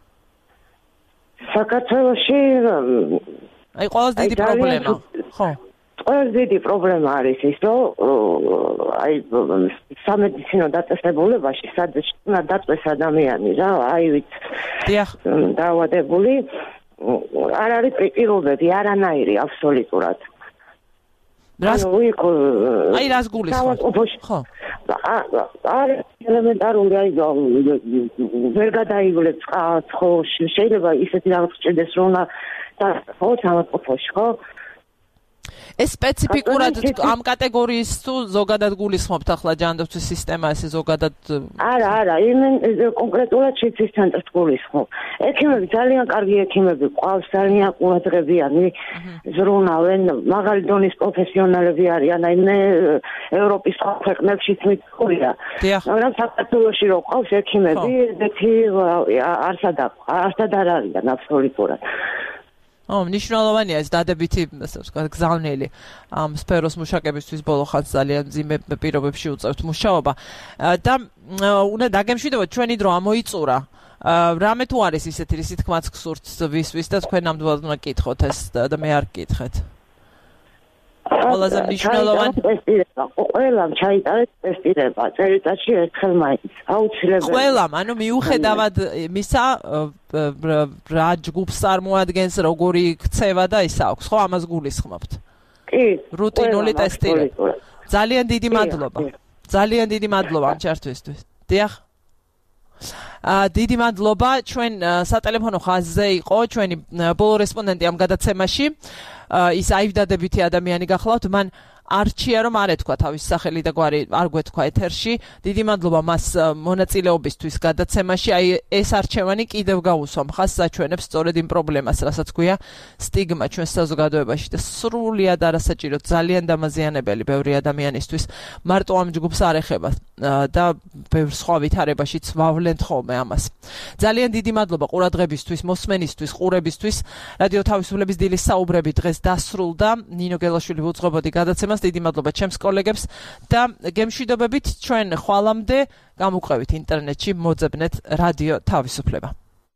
საქართველოში აი ყველაზე დიდი პრობლემა. ხო. ყველაზე დიდი პრობლემა არის ის, რომ აი სამედიცინო დაწესებულებაში სადაც უნდა დაწეს ადამიანი რა, აივით დაავადებული არ არის პირობები არანაირი აბსოლუტურად. აი რას გულისხმობთ? ხო. არ ელემენტარული აი ვერ გადაივლებს ხო შეიძლება ისეთი რაღაც ჭედეს რომ და ხო სამყოფოში ხო ეს სპეციფიკურად ამ კატეგორიის თუ ზოგადად გულისხმობთ ახლა ჯანდაცვის სისტემა ესე ზოგადად? არა, იმენ კონკრეტულად შეთის ცენტრს გულისხმობ. ექიმები ძალიან კარგი ექიმები ყავს, ძალიან ყურადღებიანი, ზრუნავენ, მაღალი დონის პროფესიონალები არიან, აი მე ევროპის ქვეყნებშიც მithorია. მაგრამ საქართველოში რო ყავს ექიმები, ესეთი არსად არ არიან აბსოლუტურად. მნიშვნელოვანია ეს დადებითი, ასე ვთქვათ, გზავნილი ამ სფეროს მუშაკებისთვის ბოლო ხანს ძალიან მძიმე პირობებში უწევთ მუშაობა და უნდა დაგემშვიდობოთ ჩვენი დრო ამოიწურა. რამე თუ არის ისეთი, რის თქმაც გსურთ ვის და თქვენ ნამდვილად უნდა გკითხოთ ეს და მე არ გკითხეთ. ყველაზე მნიშვნელოვანი ყველამ ჩაიტარეთ ტესტირება, წელიწადში ერთხელ მაინც. აუცილებელი. ყველამ, ანუ მიუხედავად იმისა, რა ჯგუფს წარმოადგენს, როგორი ქცევა და ის აქვს, ხო, ამას გულისხმობთ? კი. რუტინული ტესტირება. ძალიან დიდი მადლობა. ძალიან დიდი მადლობა ამ ჩართვისთვის. დიახ. დიდი მადლობა, ჩვენ სატელეფონო ხაზზე იყო ჩვენი ბოლო რესპონდენტი ამ გადაცემაში. ის აივ დადებითი ადამიანი გახლავთ, მან არჩია რომ არ ეთქვა თავის სახელი და გვარი არ გვეთქვა ეთერში. დიდი მადლობა მას მონაწილეობისთვის გადაცემაში. აი ეს არჩევანი კიდევ გაუსვა მხას საჩვენებს სწორედ იმ პრობლემას, რასაც გვია სტიგმა ჩვენს საზოგადოებაში და სრულიად არასაჭიროდ ძალიან დამაზიანებელი ბევრი ადამიანისთვის მარტო ამ ჯგუფს არ ეხება და ბევრ სხვა ვითარებაშიც ვავლენთ ხოლმე ამას. ძალიან დიდი მადლობა ყურადღებისთვის, მოსმენისთვის, ყურებისთვის. რადიო თავისუფლების დილის საუბრები დღეს დასრულდა. ნინო გელაშვილი უძღვებოდი გადაცემას. დიდი მადლობა ჩემს კოლეგებს და გემშვიდობებით ჩვენ ხვალამდე გამოვყევით ინტერნეტში მოძებნეთ რადიო თავისუფლება.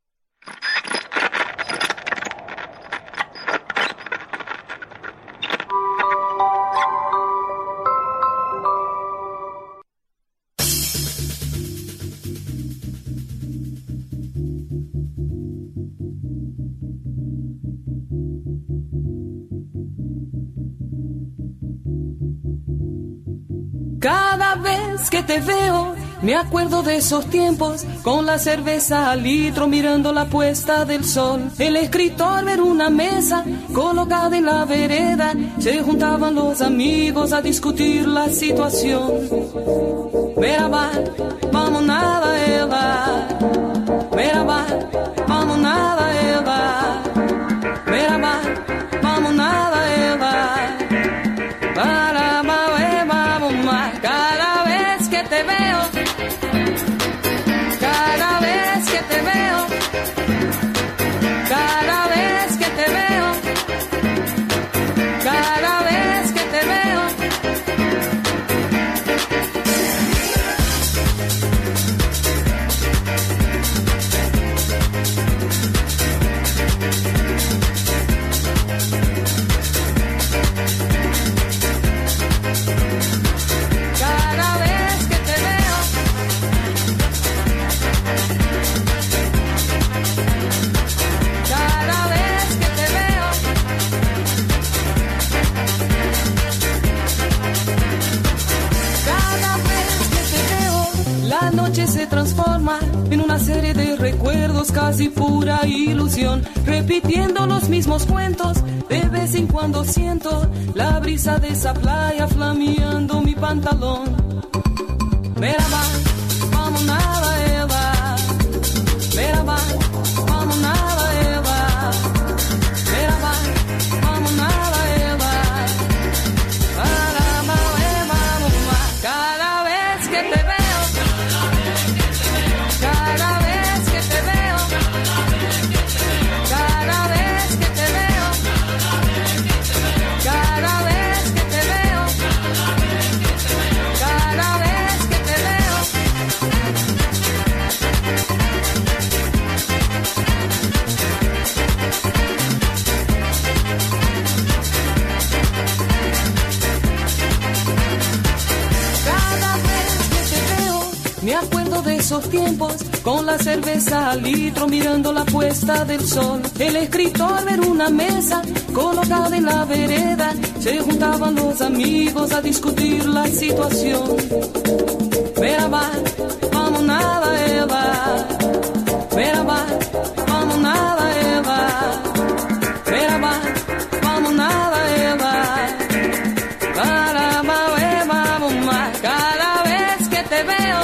Cada vez que te veo, me acuerdo de esos tiempos, con la cerveza al litro mirando la puesta del sol. El escritor ver una mesa colocada en la vereda, se juntaban los amigos a discutir la situación. Merhaba, vamos nada Eva. Merhaba, vamos nada Eva. Merhaba, vamos nada Eva. Cada vez que te veo, cada vez que te veo, cada vez que te veo, cada vez que te veo. Se transforma en una serie de recuerdos, casi pura ilusión, repitiendo los mismos cuentos. De vez en cuando siento la brisa de esa playa flameando mi pantalón. Merhaba, vamos nada Eva. Merhaba, vamos nada Eva. Merhaba, vamos nada Eva. Merhaba, Eva, cada vez que te veo. Cada vez que te veo, cada vez que te veo, cada vez que te veo, cada vez que te veo. Cada vez que te veo, me acuerdo de esos tiempos, con la cerveza al litro mirando la puesta del sol. El escritor ver una mesa colocada en la vereda, se juntaban los amigos a discutir la situación. Merhaba, vamos nada Eva. Merhaba, vamos nada Eva. Merhaba, vamos nada Eva. Merhaba, Eva, cada vez que te veo.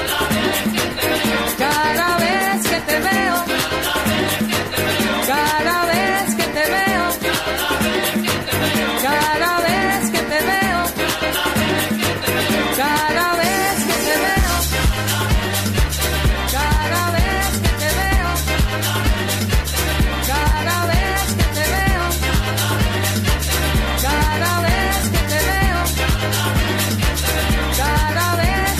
Cada vez que te veo, cada vez que te veo, cada vez que te veo, cada vez que te veo, cada vez que te veo, cada vez que te veo, cada vez que te veo, cada vez.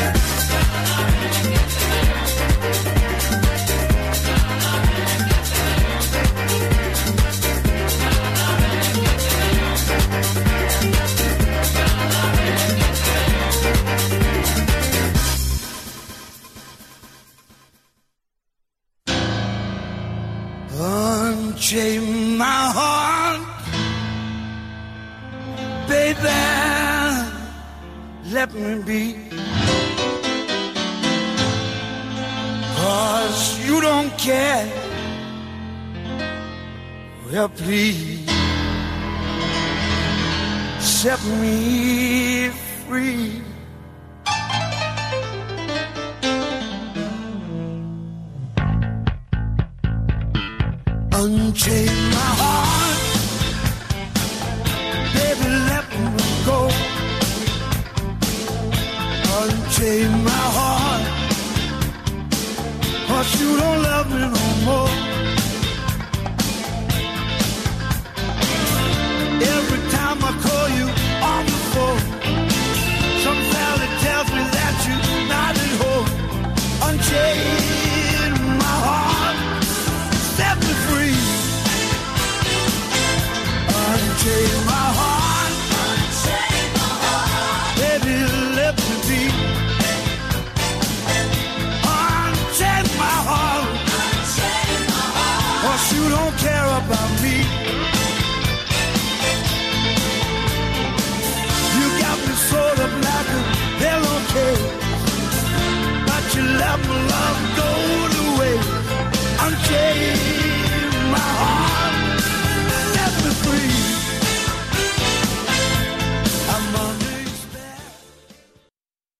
Unchain my heart, baby, let me be. 'Cause you don't care. Well, please set me free. Unchain my heart, baby, let me go. Unchain my heart, 'cause you don't love me no more. Every time I call you on the phone, some fella tells me that you're not at home. Unchain my heart, set me free. Unchain my heart, baby, let me be. Unchain my heart, 'cause you don't care about me. You got me sort of like a pillowcase, but you let my love go to waste. Unchain my heart.